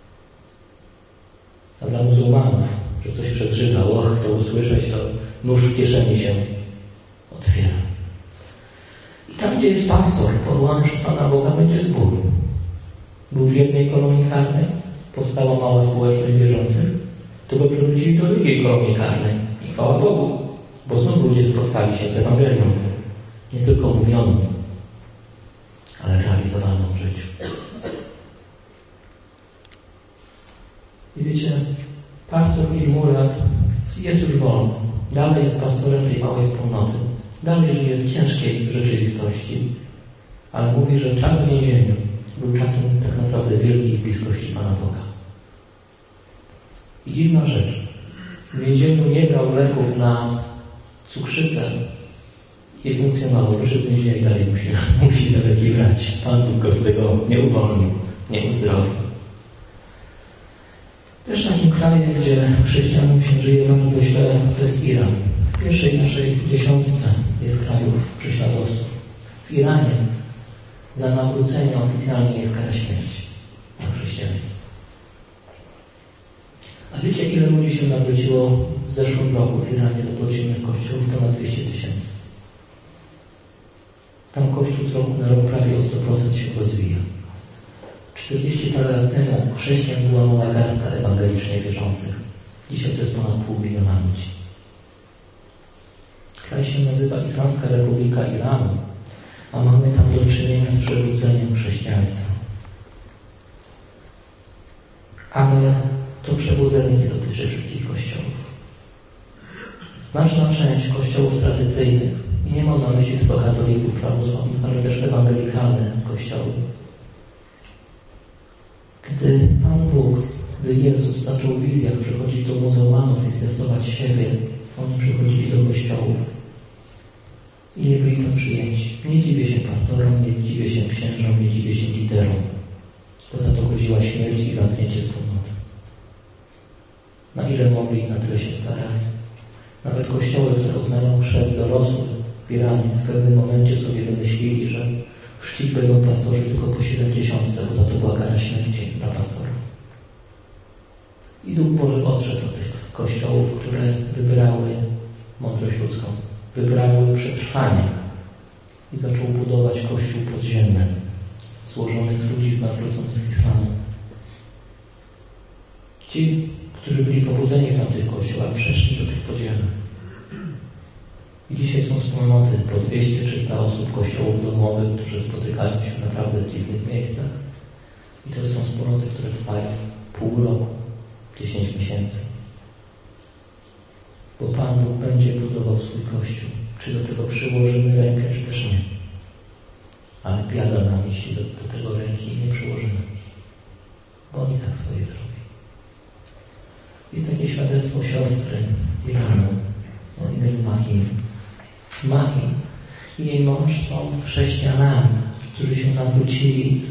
A dla muzułmanów, że coś przez Żyda, och, to usłyszeć, to nóż w kieszeni się otwiera. I tam, gdzie jest pastor powołany przez Pana Boga, będzie zbór. Był w jednej kolonii karnej, powstała mała społeczność wierzących, to go przywrócili do drugiej kolonii karnej. I chwała Bogu, bo znów ludzie spotkali się z Ewangelią. Nie tylko mówioną, ale realizowaną w życiu. I wiecie, pastor Ilmurat jest już wolny. Dalej jest pastorem tej małej wspólnoty. Dalej żyje w ciężkiej rzeczywistości. Ale mówi, że czas w więzieniu był czasem tak naprawdę wielkiej bliskości Pana Boga. I dziwna rzecz. W więzieniu nie brał leków na cukrzycę i funkcjonował. Wyszedł z więzienia i dalej musi, musi te leki brać. Pan Bóg go z tego nie uwolnił, nie uzdrowił. Też takim krajem, gdzie chrześcijanom się żyje bardzo źle, to jest Iran. W pierwszej naszej dziesiątce jest krajów prześladowców. W Iranie za nawrócenie oficjalnie jest kara śmierci na chrześcijaństwo. A wiecie, ile ludzi się nawróciło w zeszłym roku w Iranie do podziemnych kościołów? Ponad dwieście tysięcy. Tam Kościół z roku na rok prawie o sto procent się rozwija. czterdzieści parę lat temu chrześcijan była mała garstka ewangelicznie wierzących. Dzisiaj to jest ponad pół miliona ludzi. Kraj się nazywa Islamska Republika Iranu, a mamy tam do czynienia z przewróceniem chrześcijaństwa. Ale to przebudzenie nie dotyczy wszystkich kościołów. Znaczna część kościołów tradycyjnych, i nie mam na myśli tylko katolików prawosławnych, ale też ewangelikalne kościoły. Gdy Pan Bóg, gdy Jezus zaczął w wizjach przychodzić do muzułmanów i zwiastować siebie, oni przychodzili do kościołów i nie byli tam przyjęci. Nie dziwię się pastorom, nie dziwię się księżom, nie dziwię się liderom, bo za to groziła śmierć i zamknięcie wspólnoty. Na ile mogli, na tyle się starali. Nawet kościoły, które uznają chrzest dorosły w Iranie, w pewnym momencie sobie wymyślili, że chrzcić będą pastorzy tylko po siedemdziesiątce, bo za to była kara śmierci dla pastora. I Duch Boży odszedł od tych kościołów, które wybrały mądrość ludzką, wybrały przetrwanie i zaczął budować kościół podziemny, złożonych z ludzi z nawróconych z islamu. Ci, którzy byli pobudzeni w tamtych kościołach, przeszli do tych podziemnych. I dzisiaj są wspólnoty po dwieście trzysta osób, kościołów domowych, którzy spotykają się w naprawdę dziwnych miejscach. I to są wspólnoty, które trwają pół roku, dziesięć miesięcy. Bo Pan Bóg będzie budował swój Kościół. Czy do tego przyłożymy rękę, czy też nie. Ale biada nam, jeśli do, do tego ręki nie przyłożymy. Bo On i tak swoje zrobi. Jest takie świadectwo siostry z Iranu o imieniu Machin. Machin i jej mąż są chrześcijanami, którzy się nawrócili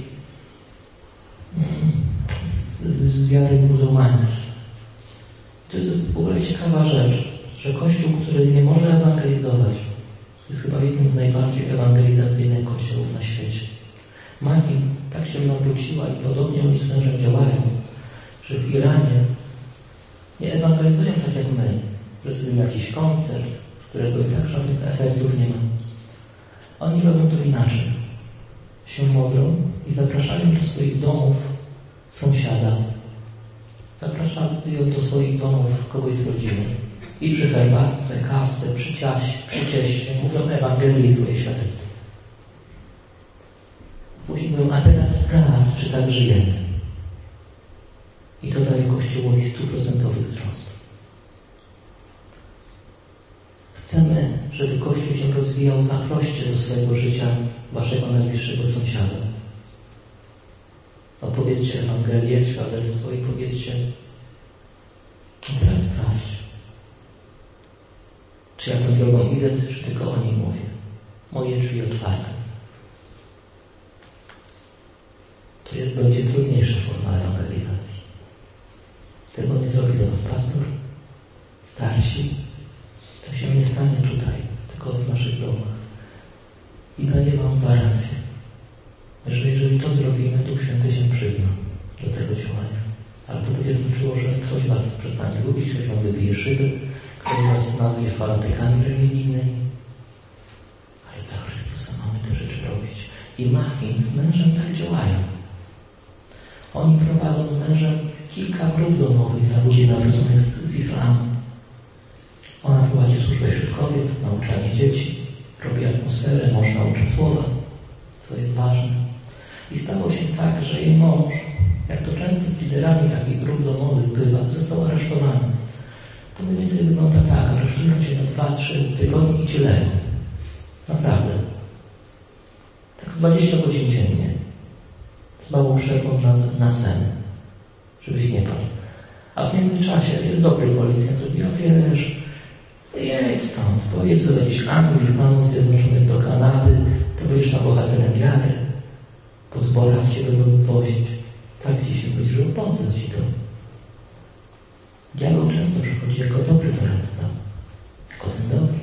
z, z wiary muzułmańskiej. To jest w ogóle ciekawa rzecz, że Kościół, który nie może ewangelizować, jest chyba jednym z najbardziej ewangelizacyjnych kościołów na świecie. Machin tak się nawróciła i podobnie oni z mężem działają, że w Iranie nie ewangelizują tak jak my, że zrobimy jakiś koncert, z którego i tak żadnych efektów nie ma. Oni robią to inaczej. Się modlą i zapraszają do swoich domów sąsiada. Zapraszają do swoich domów kogoś z rodziny. I przy herbatce, kawce, przy ciaście, przy cieście mówią Ewangelii i swoje świadectwo. Później mówią, a teraz sprawdź, czy tak żyjemy. I to daje Kościołowi stuprocentowy wzrost. Chcemy, żeby Kościół się rozwijał. Zaproście do swojego życia waszego najbliższego sąsiada. Opowiedzcie Ewangelię, świadectwo i powiedzcie, a teraz sprawdź, czy ja tą drogą idę, czy tylko o niej mówię. Moje drzwi otwarte. To jest, będzie trudniejsza forma ewangelizacji. Tego nie zrobi za was pastor, starsi. To się nie stanie tutaj, tylko w naszych domach. I daję wam gwarancję, że jeżeli to zrobimy, Duch Święty się przyzna do tego działania. Ale to będzie znaczyło, że ktoś was przestanie lubić, ktoś wam wybije szyby, ktoś was nazwie fanatykami religijnymi. Ale dla Chrystusa mamy te rzeczy robić. I Machin z mężem tak działają. Oni prowadzą z mężem kilka grup domowych dla ludzi nawróconych z, z islamu. Ona prowadzi służbę wśród kobiet, nauczanie dzieci, robi atmosferę, mąż naucza słowa, co jest ważne. I stało się tak, że jej mąż, jak to często z liderami takich grup domowych bywa, został aresztowany. To mniej więcej wygląda tak, aresztują cię na dwa trzy tygodnie i ci leją. Naprawdę. Tak z dwadzieścia godzin dziennie. Z małą przerwą na, na sen, żebyś nie padł. A w międzyczasie jest dobry policjant, mówi, a wiesz, jedź stąd, pojedź sobie gdzieś Anglii, Stanów Zjednoczonych do Kanady, to będziesz na bohaterem wiary, po zborach cię będą wozić. Tak ci się będzie, że opłacę ci to. Diabeł często przychodzi jako dobry doradca, jako ten dobry.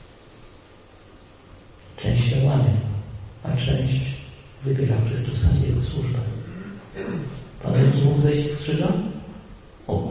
Część się łamie, a część wybiera Chrystusa i Jego służbę. Pan Jezus mógł zejść z krzyża? Mógł.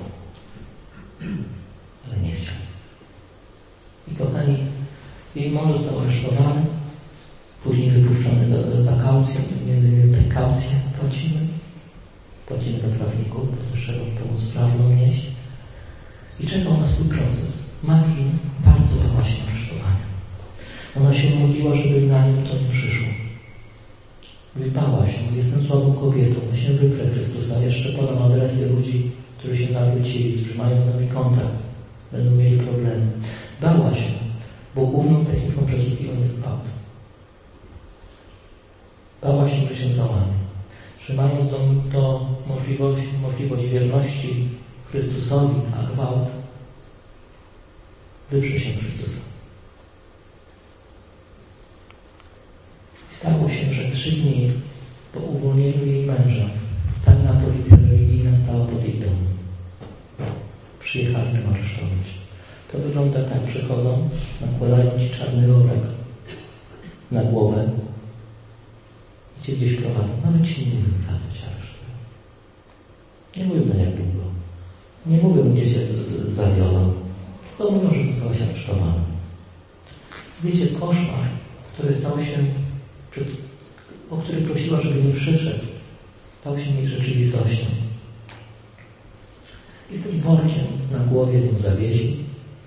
Ale nie chciał. I kochani, jej mąż został aresztowany, później wypuszczony za, za kaucję, między innymi tę kaucję płacimy. Płacimy za prawników, bo też trzeba pomoc prawną nieść. I czekał na swój proces. Machin bardzo bała się aresztowania. Ona się modliła, żeby na nią to nie przyszło. Bała się, jestem słabą kobietą, ja się wyprę Chrystusa. Jeszcze podam adresy ludzi, którzy się nawrócili, którzy mają z nami kontakt, będą mieli problemy. Bała się, bo główną techniką przesłuchiwań jest gwałt. Bała się, że się załamie. Że mając do, do możliwość, możliwość wierności Chrystusowi, a gwałt wyprze się Chrystusa. Stało się, że trzy dni po uwolnieniu jej męża tajna policja religijna stała pod jej domem. Przyjechali ją aresztować. To wygląda tak, przychodzą, nakładają ci czarny rowerek na głowę i cię gdzieś prowadzą. Nawet ci nie mówią, za co cię aresztują. Nie mówią na jak długo. Nie mówią, gdzie cię z- z- zawiozą. Tylko mówią, że zostałaś aresztowana. Wiecie, koszmar, który stał się Przed, o który prosiła, żeby nie przyszedł, stał się jej rzeczywistością. I z tym workiem na głowie ją zawieźli,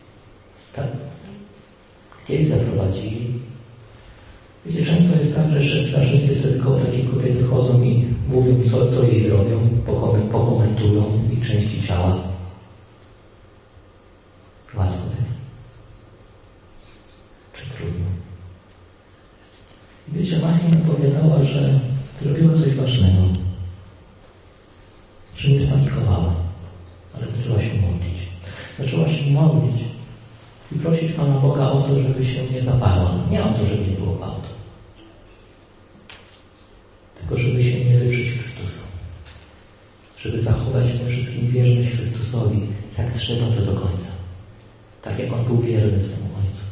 gdzieś zaprowadzili. Wiecie, często jest tak, że jeszcze strażnicy wtedy koło takiej kobiety chodzą i mówią, co, co jej zrobią, pokomentują jej części ciała. Wiecie, Macha mi opowiadała, że zrobiła coś ważnego. Że nie spanikowała, ale zaczęła się modlić. Zaczęła się modlić i prosić Pana Boga o to, żeby się nie zaparła. Nie o to, żeby nie było gwałtu. Tylko żeby się nie wyprzeć Chrystusa. Żeby zachować w tym wszystkim wierność Chrystusowi, jak trzeba, to do końca. Tak jak On był wierny swemu Ojcu.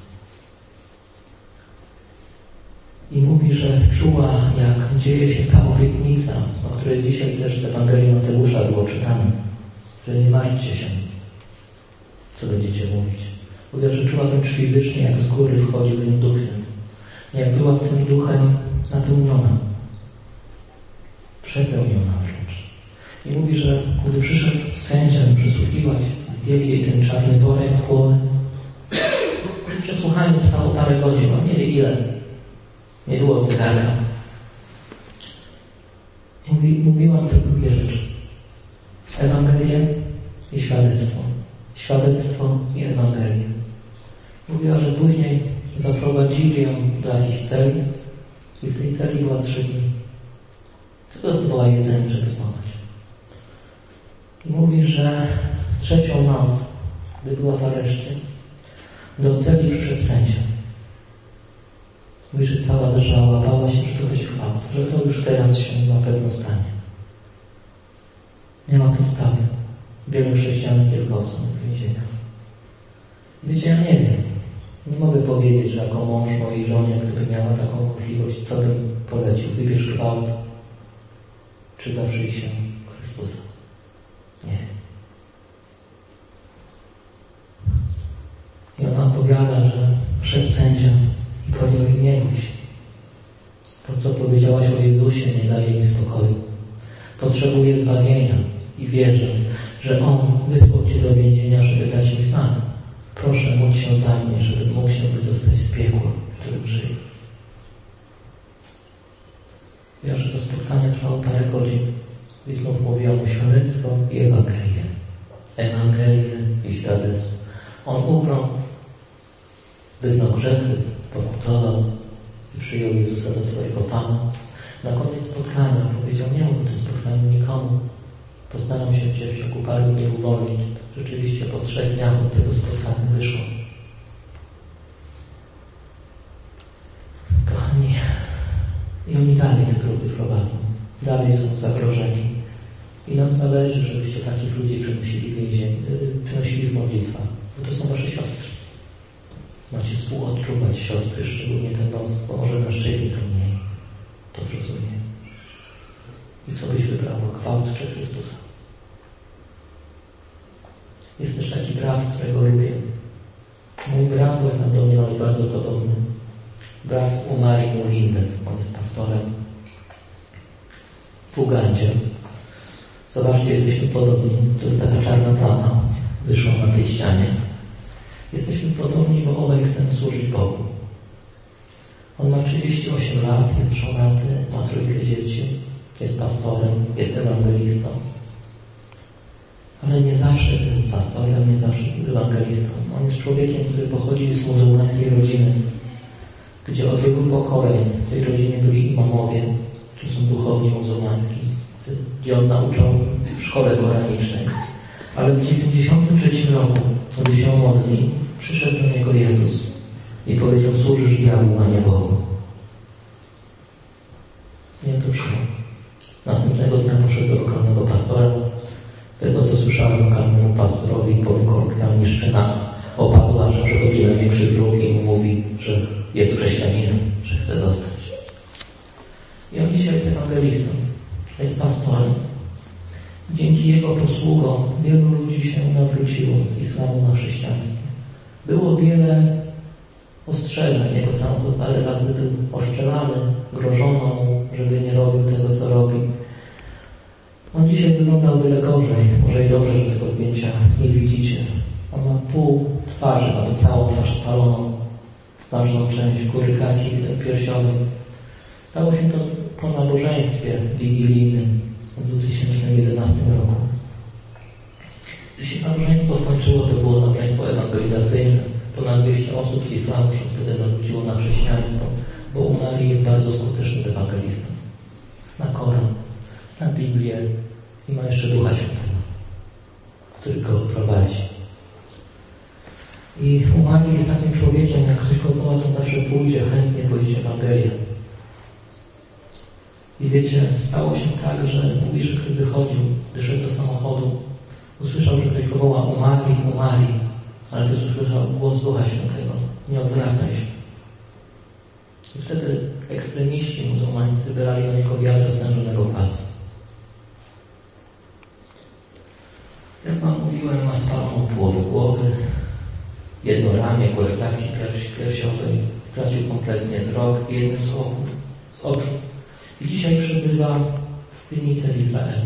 I mówi, że czuła, jak dzieje się ta obietnica, o której dzisiaj też z Ewangelii Mateusza było czytane, że nie martwcie się, co będziecie mówić. Mówiła, że czuła wręcz fizycznie, jak z góry wchodził w nim Duch Święty. Jak była tym Duchem napełniona. Przepełniona wręcz. I mówi, że gdy przyszedł sędzia przesłuchiwać, zdjęli jej ten czarny worek z głowy. I przesłuchanie trwało parę godzin, no nie wie ile. Nie było zegarka. I mówi, mówiłam tylko dwie rzeczy. Ewangelię i świadectwo. Świadectwo i Ewangelię. Mówiła, że później zaprowadzili ją do jakiejś celi i w tej celi była trzy dni. Tylko zdobywała jedzenie, żeby złamać. I mówi, że w trzecią noc, gdy była w areszcie, do celi przyszedł sędzia. Mówi, że cała drżała, bała się, że to będzie gwałt, że to już teraz się na pewno stanie. Nie ma podstawy. Wielu chrześcijanek jest gwałconych w więzieniach. Wiecie, ja nie wiem. Nie mogę powiedzieć, że jako mąż mojej żonie, gdyby miała taką możliwość, co bym polecił. Wybierz gwałt, czy zaprzyj się Chrystusa. Nie wiem. I ona opowiada, że szedł sędzia i powiedział jej, nie bój się. To, co powiedziałaś o Jezusie, nie daje mi spokoju. Potrzebuję zbawienia i wierzę, że On wysłał Cię do więzienia, żeby dać mi znak. Proszę, módl się za mnie, żebym mógł się wydostać z piekła, w którym żyję. Ja, że to spotkanie trwało parę godzin i znów mówiłam o świadectwo i Ewangelię. Ewangelię i świadectwo. On ubrał, wyznał grzechy, pokutował i przyjął Jezusa za swojego Pana. Na koniec spotkania powiedział, nie mów o tym spotkaniu nikomu. Postaram się Cię w ciągu paru dni uwolnić. Rzeczywiście po trzech dniach od tego spotkania wyszło. Kochani, i oni dalej te grupy prowadzą. Dalej są zagrożeni. I nam zależy, żebyście takich ludzi przenosili w więzień, przenosili w modlitwach. Bo to są Wasze siostry. Macie współodczuwać siostry, szczególnie ten los, bo może mężczyźni to mniej. To zrozumie. I co byś wybrał? Gwałt czy Chrystusa? Jest też taki brat, którego lubię. Mój brat, bo jest nam do mnie ale bardzo podobny. Brat Umari Mulinde. On jest pastorem w Ugandzie. Zobaczcie, jesteśmy podobni. To jest taka czarna plama. Wyszła na tej ścianie. Jesteśmy podobni, bo obaj chcemy służyć Bogu. On ma trzydzieści osiem lat, jest żonaty, ma trójkę dzieci, jest pastorem, jest ewangelistą. Ale nie zawsze był pastorem, nie zawsze był ewangelistą. On jest człowiekiem, który pochodzi z muzułmańskiej rodziny, gdzie od wielu pokoleń w tej rodzinie byli imamowie, to są duchowni muzułmańscy, gdzie on nauczał w szkole koranicznej. Ale w dziewięćdziesiątym trzecim roku, gdy się modli, przyszedł do niego Jezus i powiedział, służysz diabłu, a nie Bogu. I on to przyjął. Następnego dnia poszedł do lokalnego pastora. Z tego, co słyszałem, lokalnemu pastorowi, powiem kolokwialnie, szczena opadła, że przechodzi na większy dróg i mu mówi, że jest chrześcijaninem, że chce zostać. I on dzisiaj jest ewangelistą, jest pastorem. Dzięki jego posługom wielu ludzi się nawróciło z islamu na chrześcijaństwo. Było wiele ostrzeżeń. Jego samochód parę razy był oszczelany, grożono mu, żeby nie robił tego, co robi. On dzisiaj wygląda o wiele gorzej. Może i dobrze, że tego zdjęcia nie widzicie. On ma pół twarzy, nawet całą twarz spaloną, znaczną część góry klatki piersiowej. Stało się to po nabożeństwie wigilijnym w dwa tysiące jedenastym roku. Gdy się nabożeństwo skończyło, to było nabożeństwo ewangelizacyjne. Ponad dwieście osób z islamu się wtedy nawróciło na chrześcijaństwo, bo umarł Umari jest bardzo skutecznym ewangelistą. Zna Koran, zna Biblię i ma jeszcze Ducha Świętego, który go prowadzi. I Umari jest takim człowiekiem, jak ktoś go woła, to zawsze pójdzie, chętnie powiedzieć Ewangelię. I wiecie, stało się tak, że mówi, że gdy wychodził, gdy szedł do samochodu, usłyszał, że ktoś go woła Umari, Umari, ale też usłyszał głos Ducha Świętego. Nie odwracaj się. I wtedy ekstremiści muzułmańscy wylali na niego wiarę stężonego kwasu. Jak wam mówiłem, ma spaloną połowę głowy, jedno ramię, górę klatki piersiowej, stracił kompletnie wzrok i jednym z oku, z oczu. I dzisiaj przebywa w klinice w Izraelu.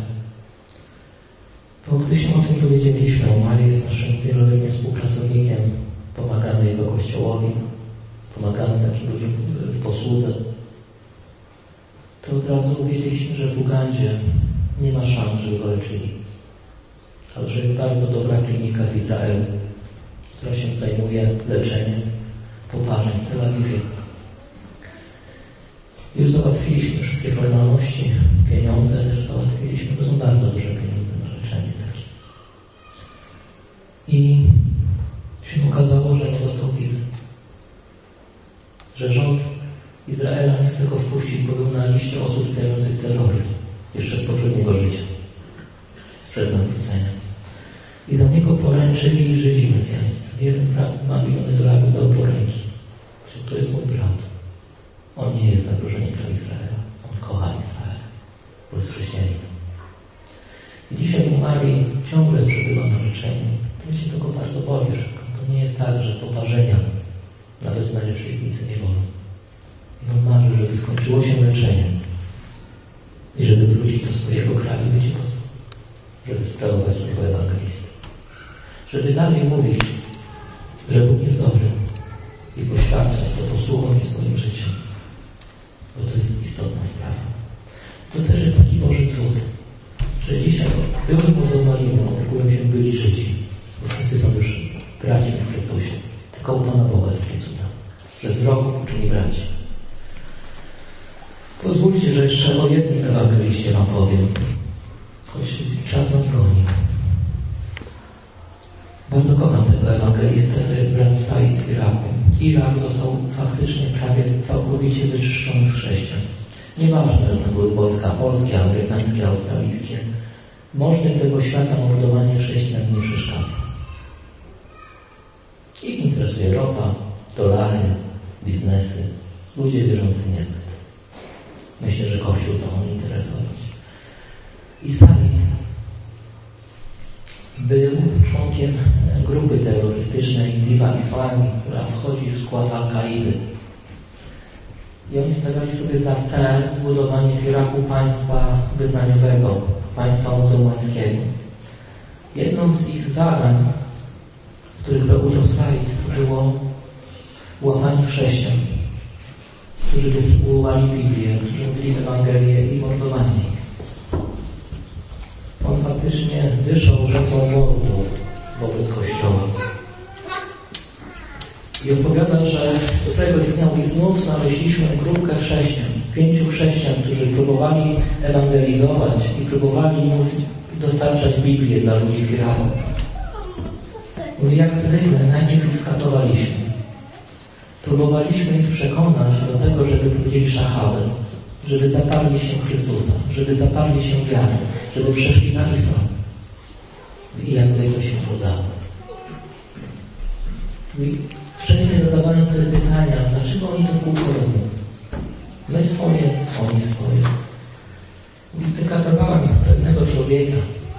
Bo gdy się o tym dowiedzieliśmy, Umari jest naszym wieloletnim współpracownikiem, pomagamy jego kościołowi, pomagamy takim ludziom w posłudze, to od razu wiedzieliśmy, że w Ugandzie nie ma szans, żeby go leczyli. Ale że jest bardzo dobra klinika w Izraelu, która się zajmuje leczeniem poparzeń w Tel Awiwie. Już załatwiliśmy wszystkie formalności, pieniądze też załatwiliśmy. To są bardzo duże pieniądze na leczenie takie. I się okazało, że nie dostał wizy. Że rząd Izraela nie chce go wpuścić, bo był na liście osób wspierających terroryzm. Jeszcze z poprzedniego życia. Sprzed nawrócenia. I za niego poręczyli Żydzi mesjańscy. Jeden brat dwa miliony dolarów dał po ręki. To jest mój brat. On nie jest zagrożeniem dla Izraela. On kocha Izrael, bo jest chrześcijaninem. I dzisiaj Umari ciągle przebywa na leczeniu. To wiecie, to go bardzo boli wszystko. To nie jest tak, że poparzenia nawet w najlepszej klinice nie bolą. I on marzy, żeby skończyło się leczenie i żeby wrócić do swojego kraju. Wiecie po co? Żeby sprawować służbę ewangelisty. Żeby dalej mówić, że Bóg jest dobry i poświadczać to posługą i swoim życiem. Bo to jest istotna sprawa. To też jest taki Boży cud, że dzisiaj byłym muzułmaninem opiekują się byli Żydzi, bo wszyscy są już braćmi w Chrystusie. Tylko u Pana Boga jest takie cuda, że z wrogów uczyni braci. Pozwólcie, że jeszcze o jednym ewangeliście wam powiem, choć czas nas goni. Bardzo kocham tego ewangelistę, to jest brat Said z Iraku. Irak został faktycznie prawie całkowicie wyczyszczony z chrześcijan. Nieważne, że to były wojska polskie, amerykańskie, australijskie. Możnym tego świata mordowanie chrześcijan nie przeszkadza. Ich interesuje ropa, dolary, biznesy. Ludzie wierzący niezbyt. Myślę, że Kościół to on interesować. I Said był członkiem grupy terrorystycznej Diva Islami, która wchodzi w skład Al-Kaidy. I oni stawiali sobie za cel zbudowanie w Iraku państwa wyznaniowego, państwa muzułmańskiego. Jedną z ich zadań, w których brał udział Said, to było łamanie chrześcijan, którzy dystrybuowali Biblię, którzy mówili Ewangelię i mordowanie ich. On faktycznie dyszał rzeką mordu wobec Kościoła. I opowiada, że któregoś dnia i znów znaleźliśmy grupkę chrześcijan, pięciu chrześcijan, którzy próbowali ewangelizować i próbowali dostarczać Biblię dla ludzi w Iraku. Mówi, jak zwykle, najpierw ich skatowaliśmy. Próbowaliśmy ich przekonać do tego, żeby powiedzieli szahadę, żeby zaparli się Chrystusa, żeby zaparli się wiarę, żeby przeszli na islam. I jak zwykle się udało. I wcześniej zadawałem sobie pytania, dlaczego oni to w kółko robią? My swoje, oni swoje. I wykatowałem pewnego człowieka.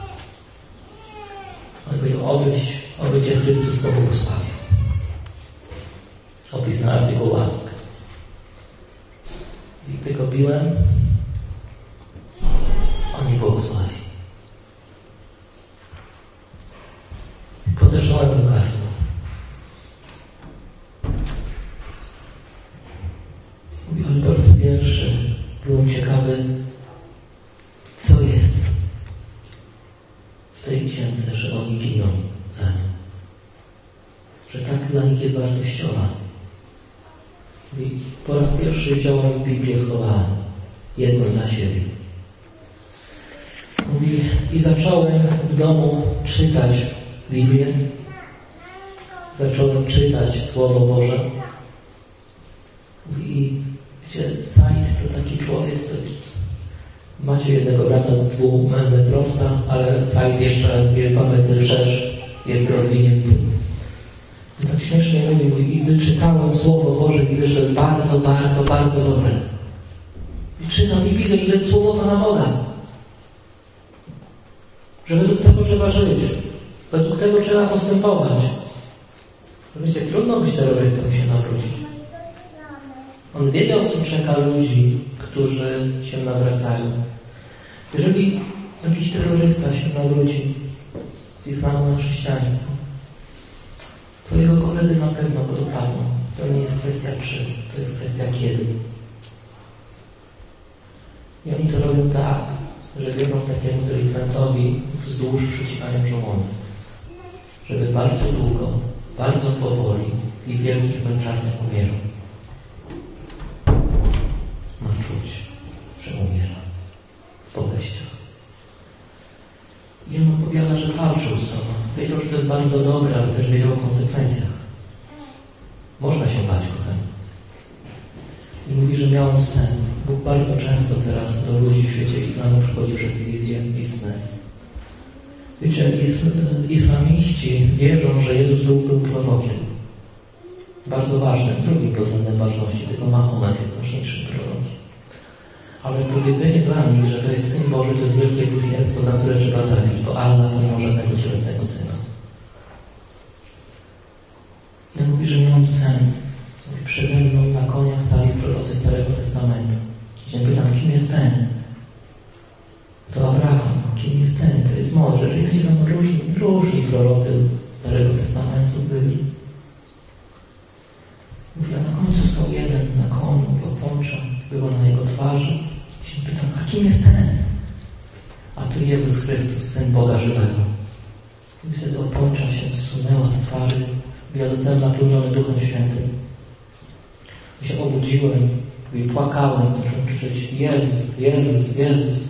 On powiedział, obyś, oby Cię Chrystus pobłogosławił. Obyś znalazł Jego łaskę. I gdy go biłem, on mi błogosławi. Podeszłem do gardła. Mówię, ale po raz pierwszy byłem ciekawy, co jest w tej księdze, że oni giną za nią. Że tak dla nich jest wartościowa. I po raz pierwszy wziąłem Biblię, schowałem. Jedną dla siebie. Mówi, i zacząłem w domu czytać Biblię. Zacząłem czytać Słowo Boże. Mówi, i wiecie, Said to taki człowiek, to jest, macie jednego brata dwumetrowca, ale Said jeszcze dwa metry wszerz jest rozwinięty. I tak śmiesznie mówi, mówi, i gdy czytałem Słowo Boże, widzę, że jest bardzo, bardzo, bardzo dobre. I czytam i widzę, że to jest Słowo Pana Boga. Że według tego trzeba żyć. Według tego trzeba postępować. Wiecie, trudno być terrorystą i się nawrócić. On wiedział, co czeka ludzi, którzy się nawracają. Jeżeli jakiś terrorysta się nawróci z islamu na chrześcijaństwo, to jego koledzy na pewno go dopadną. To nie jest kwestia czy, to jest kwestia kiedy. I oni to robią tak, że wiedzą takiemu delikwentowi wzdłuż przycinają żołądek. Żeby bardzo długo, bardzo powoli i w wielkich męczarniach umierał. Ma czuć, że umiera w powieściach. I on opowiada, że walczył z sobą. Wiedział, że to jest bardzo dobre, ale też wiedział o konsekwencjach. Można się bać, kochani. I mówi, że miałem sen. Bóg bardzo często teraz do ludzi w świecie islamu przychodzi przez wizję i sny. Wiecie, isl- islamiści wierzą, że Jezus był, był prorokiem. Bardzo ważnym, drugim pod względem ważności, tylko Mahomet jest ważniejszym prorokiem. Ale powiedzenie dla nich, że to jest Syn Boży, to jest wielkie bluźnierstwo, za które trzeba zabić, bo Allah nie miał żadnego cielesnego Syna. Ja mówi, że miałem sen. Mówi, przede mną na koniach stali prorocy Starego Testamentu. I się pytam, kim jest ten? To Abraham. Kim jest ten? To jest Mojżesz. I wiecie, tam różni, różni prorocy Starego Testamentu byli. Mówi, a na końcu stał jeden na koniu, oponcza, było na jego twarzy. I się pytam, a kim jest ten? A to Jezus Chrystus, Syn Boga żywego. I wtedy oponcza się zsunęła z twarzy. Ja zostałem napełniony Duchem Świętym. I się obudziłem i płakałem, zacząłem krzyczeć Jezus, Jezus, Jezus.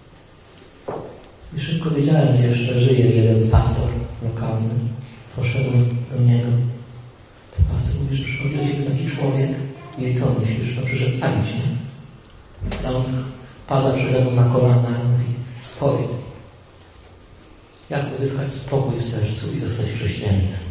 I szybko wiedziałem, że jeszcze żyje jeden pastor lokalny. Poszedłem do niego. Ten pastor mówi, że przychodzi do ciebie taki człowiek i co myślisz? No przyszedł zabić mnie. A on pada przede mną na kolana i mówi, powiedz, jak uzyskać spokój w sercu i zostać chrześcijaninem.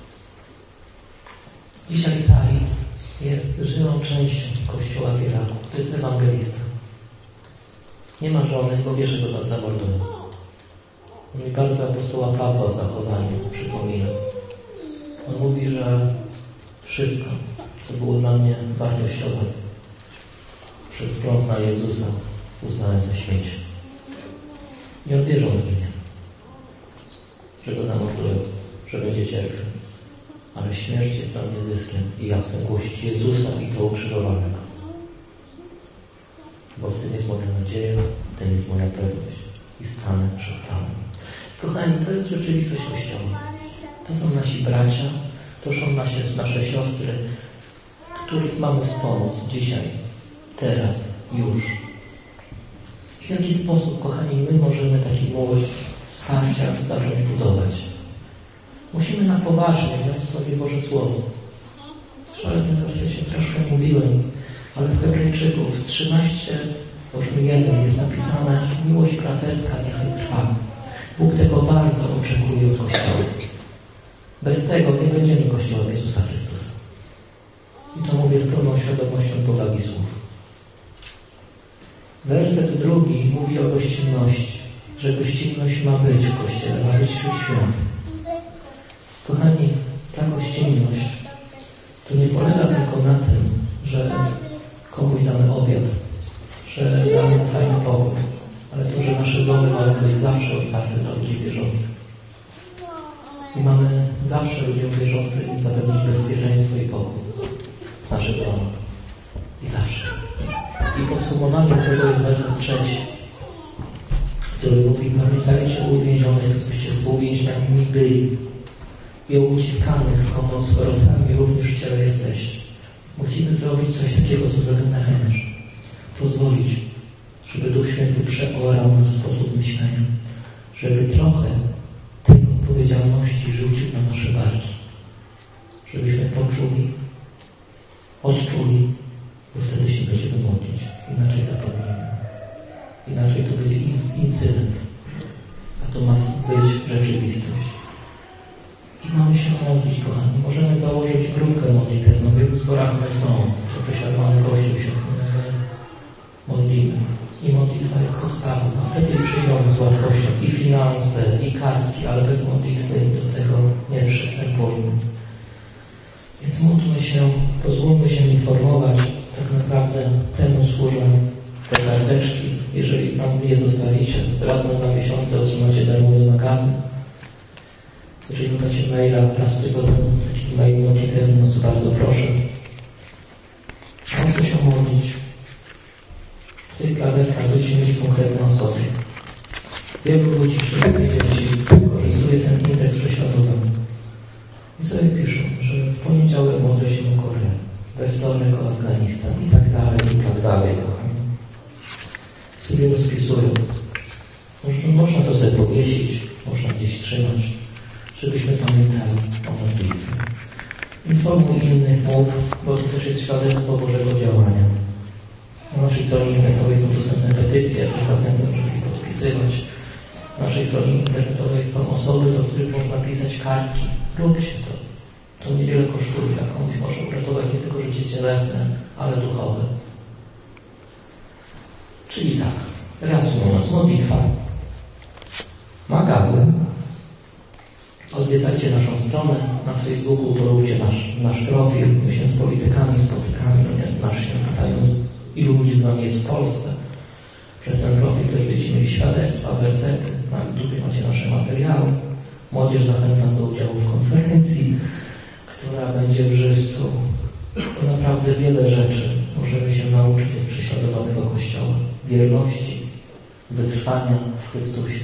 Dzisiaj Said jest żywą częścią Kościoła w Iraku. To jest ewangelista. Nie ma żony, bo wie, że go zamordują. On mi bardzo apostoła Pawła w zachowaniu przypomina. On mówi, że wszystko, co było dla mnie wartościowe, przez wzgląd na Jezusa uznałem za śmieć. Nie odbierzą z mnie, że go zamordują, że będzie cierpiał. Ale śmierć jest dla mnie zyskiem i ja chcę głosić Jezusa i to ukrzyżowanego. Bo w tym jest moja nadzieja, w tym jest moja pewność i stanę przed Panem. Kochani, to jest rzeczywistość Kościoła. To są nasi bracia, to są nasze, nasze siostry, których mamy wspomóc dzisiaj, teraz, już. I w jaki sposób, kochani, my możemy taki mur wsparcia zacząć budować? Musimy na poważnie wziąć sobie Boże Słowo. Wczoraj w tym wersecie troszkę mówiłem, ale w Hebrajczyków trzynaście, jeden jest napisane miłość braterska niechaj trwa. Bóg tego bardzo oczekuje od Kościoła. Bez tego nie będziemy Kościołem Jezusa Chrystusa. I to mówię z pełną świadomością powagi słów. Werset drugi mówi o gościnności, że gościnność ma być w Kościele, ma być wśród świętych. Kochani, ta gościnność to nie polega tylko na tym, że komuś damy obiad, że damy mu fajny pokój, ale to, że nasze domy mają być zawsze otwarte dla ludzi wierzących. I mamy zawsze ludziom wierzącym zapewnić bezpieczeństwo i pokój w naszych domach. I zawsze. I podsumowaniem tego jest werset trzeci, który mówi, pamiętajcie o uwięzionych, byście współwięźniami byli i o uciskanych, skoro sami również w ciele jesteście. Musimy zrobić coś takiego, co zrobił Nehemiasz. Pozwolić, żeby Duch Święty przeorał nasz sposób myślenia. Żeby trochę tej odpowiedzialności rzucił na nasze barki. Żebyśmy poczuli, odczuli, bo wtedy się będziemy modlić. Inaczej zapomnimy. Inaczej to będzie incydent. A to ma być rzeczywistość. I mamy się modlić, kochani. Możemy założyć grupkę modlitewną. W wielu zborach one są. To prześladowany Kościół się modlimy. I modlitwa jest podstawą. A wtedy przyjdą z łatwością i finanse, i kartki, ale bez modlitwy do tego nie przystępujmy. Więc módlmy się, pozwólmy się informować. Tak naprawdę temu służą te karteczki. Jeżeli nam je zostawicie, raz na dwa miesiące otrzymacie darmowy magazyn. Jeżeli podacie maila raz w tygodniu, taki mail modlitewny, no co bardzo proszę. Warto się modlić. W tych gazetkach będziecie mieli konkretne osoby. Wielu ludzi, szczególnie dzieci, wykorzystuje ten indeks prześladowany. I sobie piszą, że w poniedziałek modlę się o Koreę, we wtorek o Afganistan i tak dalej, i tak dalej, kochani. Sobie rozpisują. Można to sobie powiesić, można gdzieś trzymać, żebyśmy pamiętali o modlitwie. Informuj innych, mów, bo to też jest świadectwo Bożego działania. Na naszej stronie internetowej są dostępne petycje, które zachęcam, żeby je podpisywać. Na naszej stronie internetowej są osoby, do których można pisać kartki. Róbcie to. To niewiele kosztuje, a komuś może uratować nie tylko życie cielesne, ale duchowe. Czyli tak, reasumując, modlitwa, magazyn, odwiedzajcie naszą stronę, na Facebooku poróbcie nasz, nasz profil, my się z politykami spotykamy, nasz się pytają, ilu ludzi z nami jest w Polsce. Przez ten profil też będziecie mieli świadectwa, wersety, na YouTube macie nasze materiały. Młodzież zachęcam do udziału w konferencji, która będzie w Żywcu. To naprawdę wiele rzeczy możemy się nauczyć od prześladowanego Kościoła. Wierności, wytrwania w Chrystusie.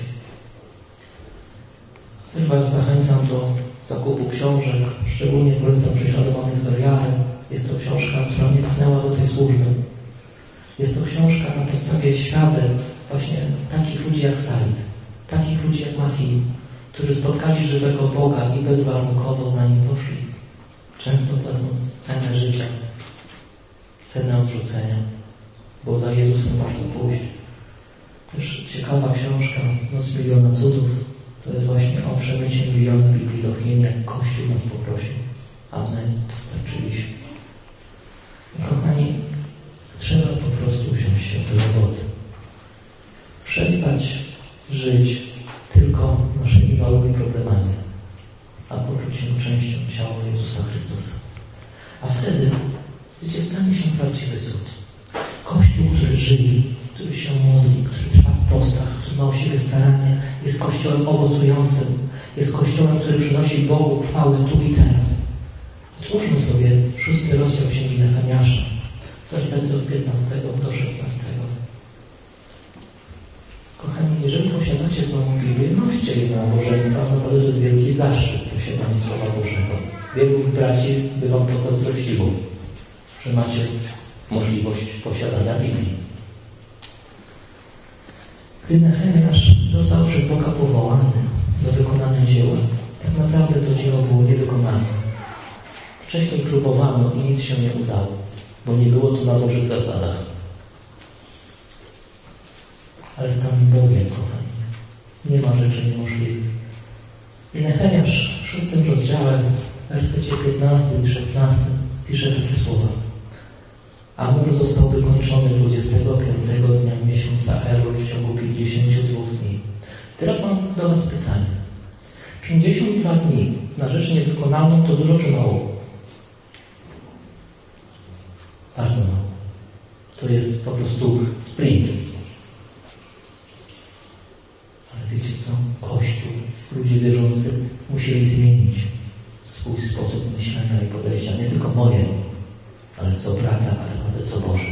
Też Was zachęcam do zakupu książek, szczególnie polecam Prześladowanych za wiarę. Jest to książka, która mnie pchnęła do tej służby. Jest to książka na podstawie świadectw właśnie takich ludzi jak Said, takich ludzi jak Mahi, którzy spotkali żywego Boga i bezwarunkowo za Nim poszli. Często płacąc cenę życia, cenę odrzucenia, bo za Jezusem warto pójść. Też ciekawa książka Noc miliona cudów. To jest właśnie o przemycie miliona Biblii do Chin, jak Kościół nas poprosił, a my dostarczyliśmy. Kochani, trzeba po prostu wziąć się do roboty. Przestać żyć tylko naszymi małymi problemami, a poczuć się częścią ciała Jezusa Chrystusa. A wtedy, wiecie, stanie się prawdziwy cud. Kościół, który żyje, który się modli, który trwa w postach, który ma u siebie staranie, jest Kościołem owocującym, jest Kościołem, który przynosi Bogu chwałę tu i teraz. Otwórzmy sobie szósty rozdział Księgi Nehemiasza, wersety od piętnastego do szesnastego. Kochani, jeżeli posiadacie w domu Biblię, noście je na nabożeństwa, naprawdę to jest wielki zaszczyt posiadania Słowa Bożego. Wielu braci by Wam pozazdrościło, że macie możliwość posiadania Biblii. Gdy Nehemiasz został przez Boga powołany do wykonania dzieła, tak naprawdę to dzieło było niewykonane. Wcześniej próbowano i nic się nie udało, bo nie było to na Bożych zasadach. Ale z Panem Bogiem, kochani, nie ma rzeczy niemożliwych. I Nehemiasz w szóstym rozdziale, w wersecie piętnastym i szesnastym pisze takie słowa. A mur został wykończony dwudziestego piątego dnia miesiąca Elul w ciągu pięćdziesięciu dwóch dni. Teraz mam do Was pytanie. pięćdziesiąt dwa dni na rzecz niewykonaną to dużo czy mało? Bardzo mało. To jest po prostu sprint. Ale wiecie co? Kościół, ludzie wierzący musieli zmienić swój sposób myślenia i podejścia. Nie tylko moje, ale co brata, a tak naprawdę co Boże.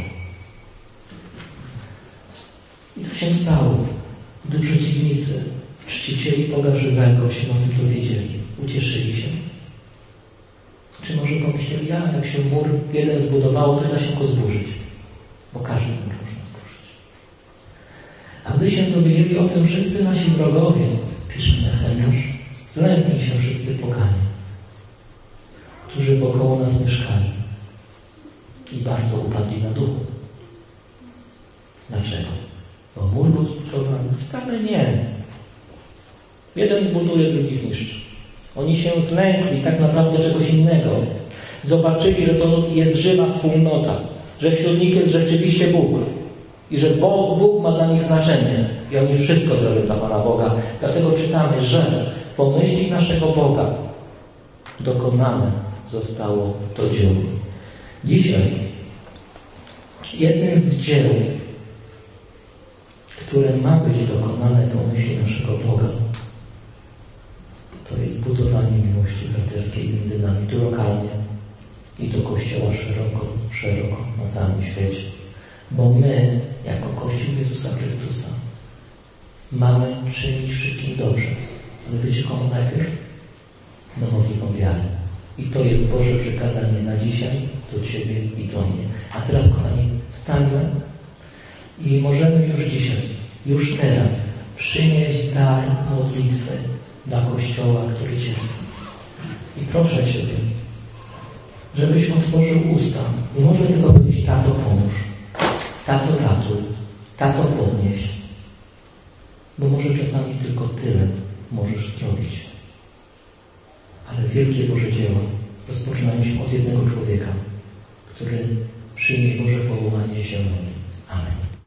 I co się stało, gdy przeciwnicy, czcicieli Boga żywego się o tym dowiedzieli, ucieszyli się? Czy może pomyśleli, myśleli, ja, jak się mur jeden zbudowało, to da się go zburzyć. Bo każdy mur można zburzyć. A gdy się dowiedzieli o tym wszyscy nasi wrogowie, pisze Nehemiasz, zlękli się wszyscy poganie, którzy wokoło nas mieszkali i bardzo upadli na duchu. Dlaczego? Bo mur był zbudowany? Wcale nie. Jeden zbuduje, drugi zniszczy. Oni się zlękli tak naprawdę czegoś innego. Zobaczyli, że to jest żywa wspólnota, że wśród nich jest rzeczywiście Bóg i że Bóg ma dla nich znaczenie i oni wszystko zrobią dla Pana Boga. Dlatego czytamy, że po myśli naszego Boga dokonane zostało to dzieło. Dzisiaj jednym z dzieł, które ma być dokonane po myśli naszego Boga, to jest budowanie miłości braterskiej między nami, tu lokalnie i do Kościoła szeroko, szeroko na całym świecie. Bo my, jako Kościół Jezusa Chrystusa, mamy czynić wszystkim dobrze. Ale wiecie komu najpierw? Domownikom wiary. I to jest Boże przykazanie na dzisiaj do Ciebie i do mnie. A teraz, kochani, wstańmy i możemy już dzisiaj, już teraz przynieść dar modlitwy dla Kościoła, który cierpi. I proszę Ciebie, żebyś otworzył usta. Nie może tylko powiedzieć: tato, pomóż, tato, ratuj, tato, podnieś. Bo może czasami tylko tyle możesz zrobić. Ale wielkie Boże dzieła rozpoczynają się od jednego człowieka, który przyjmie Boże powołanie zielone. Amen.